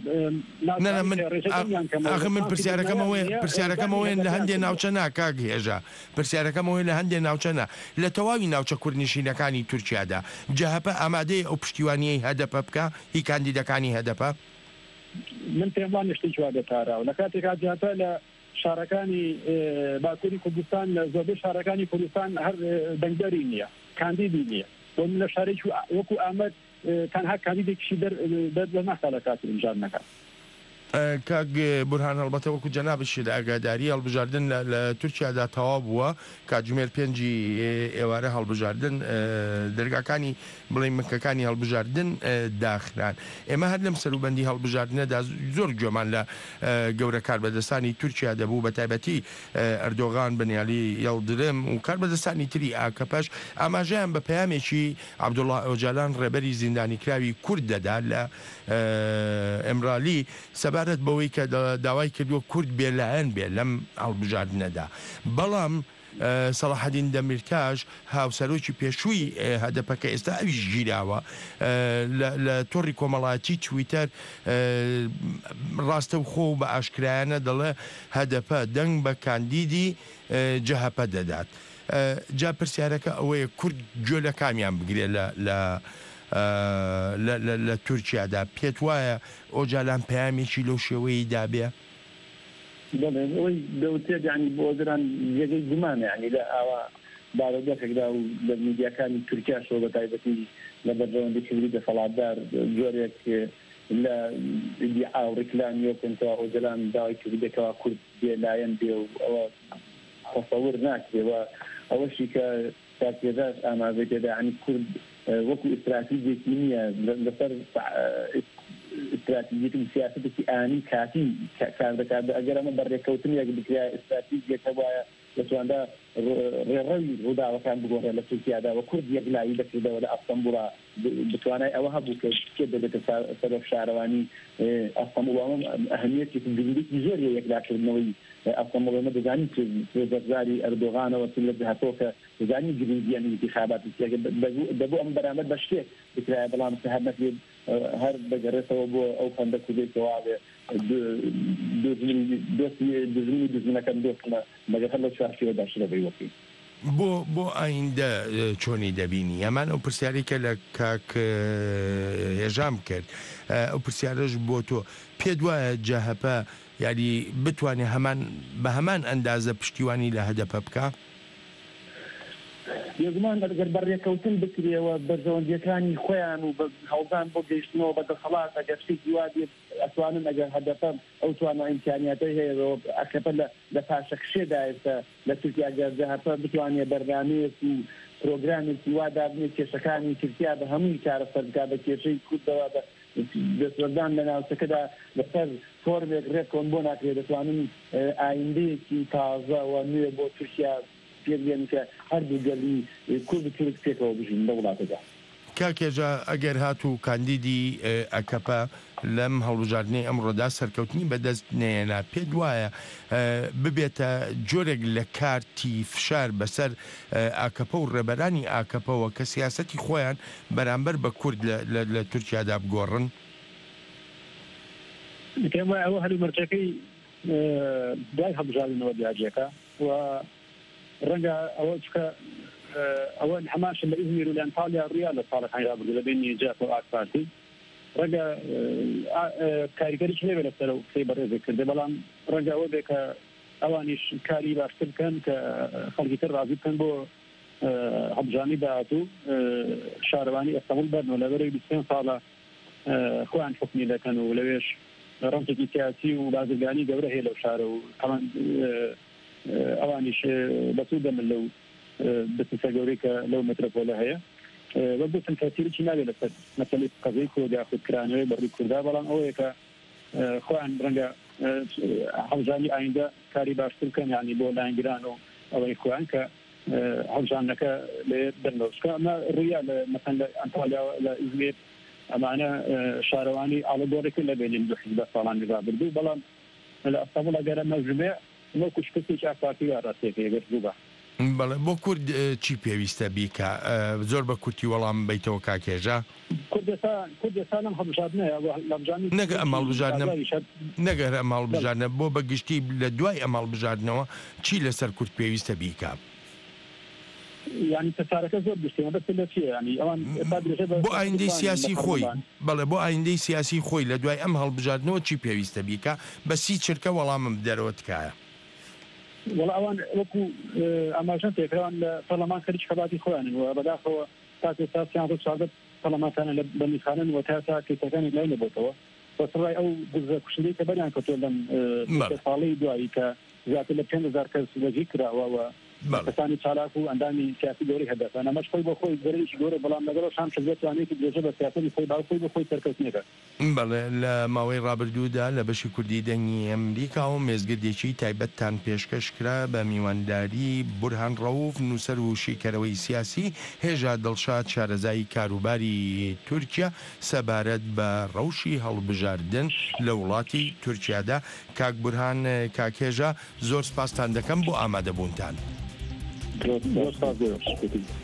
من پرسیارەکەمەوەیان لە هەندێک ناوچە ناکاک هێژە پرسیارەکەمەوەی لە هەندێک ناوچە نا لە تەواوی ناوچە کوردنشینەکانی تورکیادا جەهەپە ئامادەی ئەو پشتیوانیەی هەدەپە بکە هی کاندیدەکانی هەدەپە من پێم وانە شتێکی وا دەتاراوە لە کاتێکا جیاتە لە شارەکانی باکووری کوردستان لە زۆربەی شارەکانی کوردستان هەر دەنگدەری نییە کاندیدی نییە بۆ من لە شارێکی وەکو ئامەد تەنها کاندیدێکیشی دەر لە ناکا لە کاتی ئینجار نەکات کاک بورهان هەڵبەتە وەکو جەنابشی لە ئاگاداری هەڵبژاردن لە تورکیادا تەواو بووە کاتژمێر 5 ئێوارە هەڵبژاردن دەرگاکانی بڵێن مکەکانی هەڵبژاردن داخران. ئێمە هەر لەم سەروبەندی هەڵبژاردنەدا زۆر گوێمان لە گەورە کاربەدەستانی تورکیا دەبوو بە تایبەتی ئەردۆغان بنیالی یەڵدرم و کاربەدەستانی تری ئاکەپەش ئاماژەیان بە پەیامێکی عەبدوڵڵا ئۆجالان ڕێبەری زیندانیکراوی کورد دەدا لە ئەمرالی سەبارەت بەوەی کە داوای کردووە کورد بێلایەن بێ لەم هەڵبژاردنەدا. بەڵام سەلاحەدین دەمیرتاش هاوسەرۆکی پێشووی هەدەپەکە ئێستا ئەویش گیراوە لە تۆڕی کۆمەڵایەتی تویتەر ڕاستە و خۆ بە ئاشکرایانە دەڵێ هەدەپە دەنگ بە کاندیدی جەهەپە دەدات. جا پرسیارەکە ئەوەیە کورد گوێ لە کامیان بگرێت لە تورکیادا پێت وایە ئۆجالان پەیامێکی لەو شێوەیە دابێ؟ ئەوەی دەوتێت ینی بۆ ئۆزران جێگەی گومانە ینی لە ئاوا بارۆگەکێکدا و لە میدیاکانی تورکیاشەوە بە تایبەتی لە بەردەوەندەکردی دەسەڵاتدار جۆرێک لە ئاوڕێکلانیۆکەنەوە ئۆجلان داوای کردێکەوە کورد بێلایەن بێ و ئەوە تەسەور ناکرێەوە ئەوەشی کە تاکێداش ئاماژەی تێدا ینی کورد وەکو ئستراتیژێکی نییە لەسەر استراتیژیەتی سیاسەتێکی ئانی کاتی کار دەکات ئەگەر ئەمە بەڕێکەوتنیەک بکرا استراتیژیەکە وایە دەتواندا ڕێڕەوی ڕووداوەکان بگۆڕێت لە تورکیادا و کورد یەکلایی دەکردەوە لە ئەستەمبوڵا بتوانای ئەوە هەبوو کە کێ دەبێتە سەرۆک شارەوانی ئەستەمبوڵ ئەهەمیەتی گرنگێکی زۆریە یەکلاکردنەوەی ئەستەمبوڵ ئێمە دەزانین بەرزاری ئەردۆغانەوە لە جەهەتەوە کە دەزانین گرنگیە انتخاباتی دەبوو ئەم بەرامبەر بە شتێک بکرایە بەڵام هەر نەکرێت هەر بەگەڕێتەوە بۆ ئەو فەندە کودێتەوە دزمینەکەم دۆستمە بەگەر لە چوارچێوە داشتەبەی وەکی بۆ ئایندە چۆنی دەبینی ئەمان ئەو پرسیاری کە لە کاک هێژام کرد ئەو پرسیارش بۆ تۆ پێ وایە جەهەپە یاری بتوانێت بە هەمان ئەندازە پشتیوانی لە هەدەپە بکە؟ یێزمان ئەگەر بەڕێکەوتن بکرێەوە بەرژەوەندیەکانی خۆیان و بە هەڵدان بۆ گەیشتنەوە بە دەسەڵات ئەگەر شتێکی وا بێت ئەتوانن ئەگەر هەدەپە ئەو توانە ئیمکانیاتەی هەیەەوە ئەکەپە لە پاشەخشێدا ئێستا لە تورکیا ئەگەر جەهەپە بتوانێت بەرنامەیەک و پرۆگرامێکی وا دابنێت کێشەکانی تورکیا بە هەمووی کارە سەرکا بە کێشەی کوردەوە دەستوەردان لە ناوچەکەدا لەسەر فۆرمێک ڕێکۆن بۆ ناکرێت دەتوانن ئایندەیەکی تازەوە نوێ بۆ تورکیا پێبێن کە هەردوو گەلی کورد تورک پێکەوە بژین لە وڵاتەدا. کاکێژە ئەگەر هاتوو کاندیدی ئەکەپە لەم هەڵبژاردنەی ئەمڕۆدا سەرکەوتنی بەدەست نێنا پێت وایە ببێتە جۆرێک لە کارتی فشار بەسەر ئاکەپە و ڕێبەرانی ئاکەپەوە کە سیاسەتی خۆیان بەرامبەر بە کورد لە تورکیادا بگۆڕن؟ پێم وایە ئەوە هەلو مەرجەکەی دوای هەڵبژاردنەوە دیاجەکە و ڕەنگە ئەوە چکە ئەوە هەماشە لە ئیزمیر و لە ئەنتالیا ڕیا لە ساڵەکانی ڕابردوو لە بینی جەهەپ و ئاک پارتی ڕەنگە کاریگەریش نەبێت لەسەر و قسەی بەڕێزێ کردێ بەڵام ڕەنگە ئەوە بێ کە ئەوانیش کاری باشتر بکەن کە خەڵکی تر ڕازی بکەن بۆ هەڵبژاردنی داهاتوو شارەوانی ئەستەمبوڵ بەرنەوە لەبەرەوەی 20 ساڵە خۆیان حکمی دەکەن و لەوێش ڕەنجێکی سیاسی و بازرگانی گەورە هەیە لەو شارە و ئەوانیش بەسوود دەمن لەو بسە گەورەی کە لەو مترۆپۆلە هەیە وە بۆتن تەسیرێکی نابێت لەسەر مەسەلەی قەزەی کورد یا خودکرانەوەی بەڕووی کووردا بەڵام ئەوەیە کە خۆیان ڕەنگە هەڵبژاردنی ئایندە کاری باشتر بکەن یعنی بۆ لایەنگران و ئەوەی خۆیان کە هەڵبژاردنەکە لێ دەرنەوەسکە ئەمە ڕوویا لە مەسەن لە ئەنتالیا لە ئیزمیر ئەمانە شارەوانی ئاڵەگۆڕێکی لەبێنین دو حیزب ساڵانی ڕابردوو بەڵام لە ئەستەمبوڵ ئەگەر ئەمە ژمێ وەکو شتێکی ئاپارتی ڕاستێک ئەگەر بووبە بەڵێ بۆ کورد چی پێویستە بیکە زۆر بە کورتی وەڵام بیتەوە کاکێژە کوردستان ئەم هەڵبژاردنەیە نەگە ئەم هەڵبژاردنە نەگەر ئەم هەڵبژاردنە بۆ بەگشتی لە دوای ئەم هەڵبژاردنەوە چی لەسەر کورد پێویستە بیکە؟ يعني تسارەکە زۆر گشتێمە بەس لە چیە ینی ئەوان بۆ ئایندەی سیاسی خۆی بەڵێ بۆ ئایندەی سیاسی خۆی لە دوای ئەم هەڵبژاردنەوە چی پێویستە بیکە بە سی چرکە وەڵامم دەرەوە تکایە؟ وەڵا ئەوان وەکو ئاماژەن تێکراوان لە پەرلەمان خەریک خەباتی خۆیانن و بەداخەوە تا ئێستا 14 پەرلەمانتانە لە بەندیخانن و تا کەیسەکانی لای نەبووتەوە بەسڕای ئەو گزە کوشندەی کە بەریان کەوتۆ لەم ساڵی دوایی کە زیاتر لە 5,000 کەس وەجی کراوەوە کەسانی چالاک و ئەندامی سیاسی گەورەی هەدەفە ئەمەش خۆی بۆ خۆی گەرەیەکی گەورە بەڵام لەگەڵ شام شەزێتوانێتی درێژە بە سیاسەتی خۆی باوخۆی بۆ خۆی سەرکەوتنێکە بەڵێ لە ماوەی ڕابردوودا لە بەشی کوردی دەنگی ئەمریکا و مێزگردێکی تایبەتتان پێشکەش کرا بە میوانداری بورهان ڕەوف نووسەر و شیکەرەوەی سیاسی هێژا دڵشاد شارەزایی کاروباری تورکیا سەبارەت بە ڕەوشی هەڵبژاردن لە وڵاتی تورکیادا. کاک بورهان کاکێژە زۆر سپاسان دەکەم بۆ ئامادەبوونتان.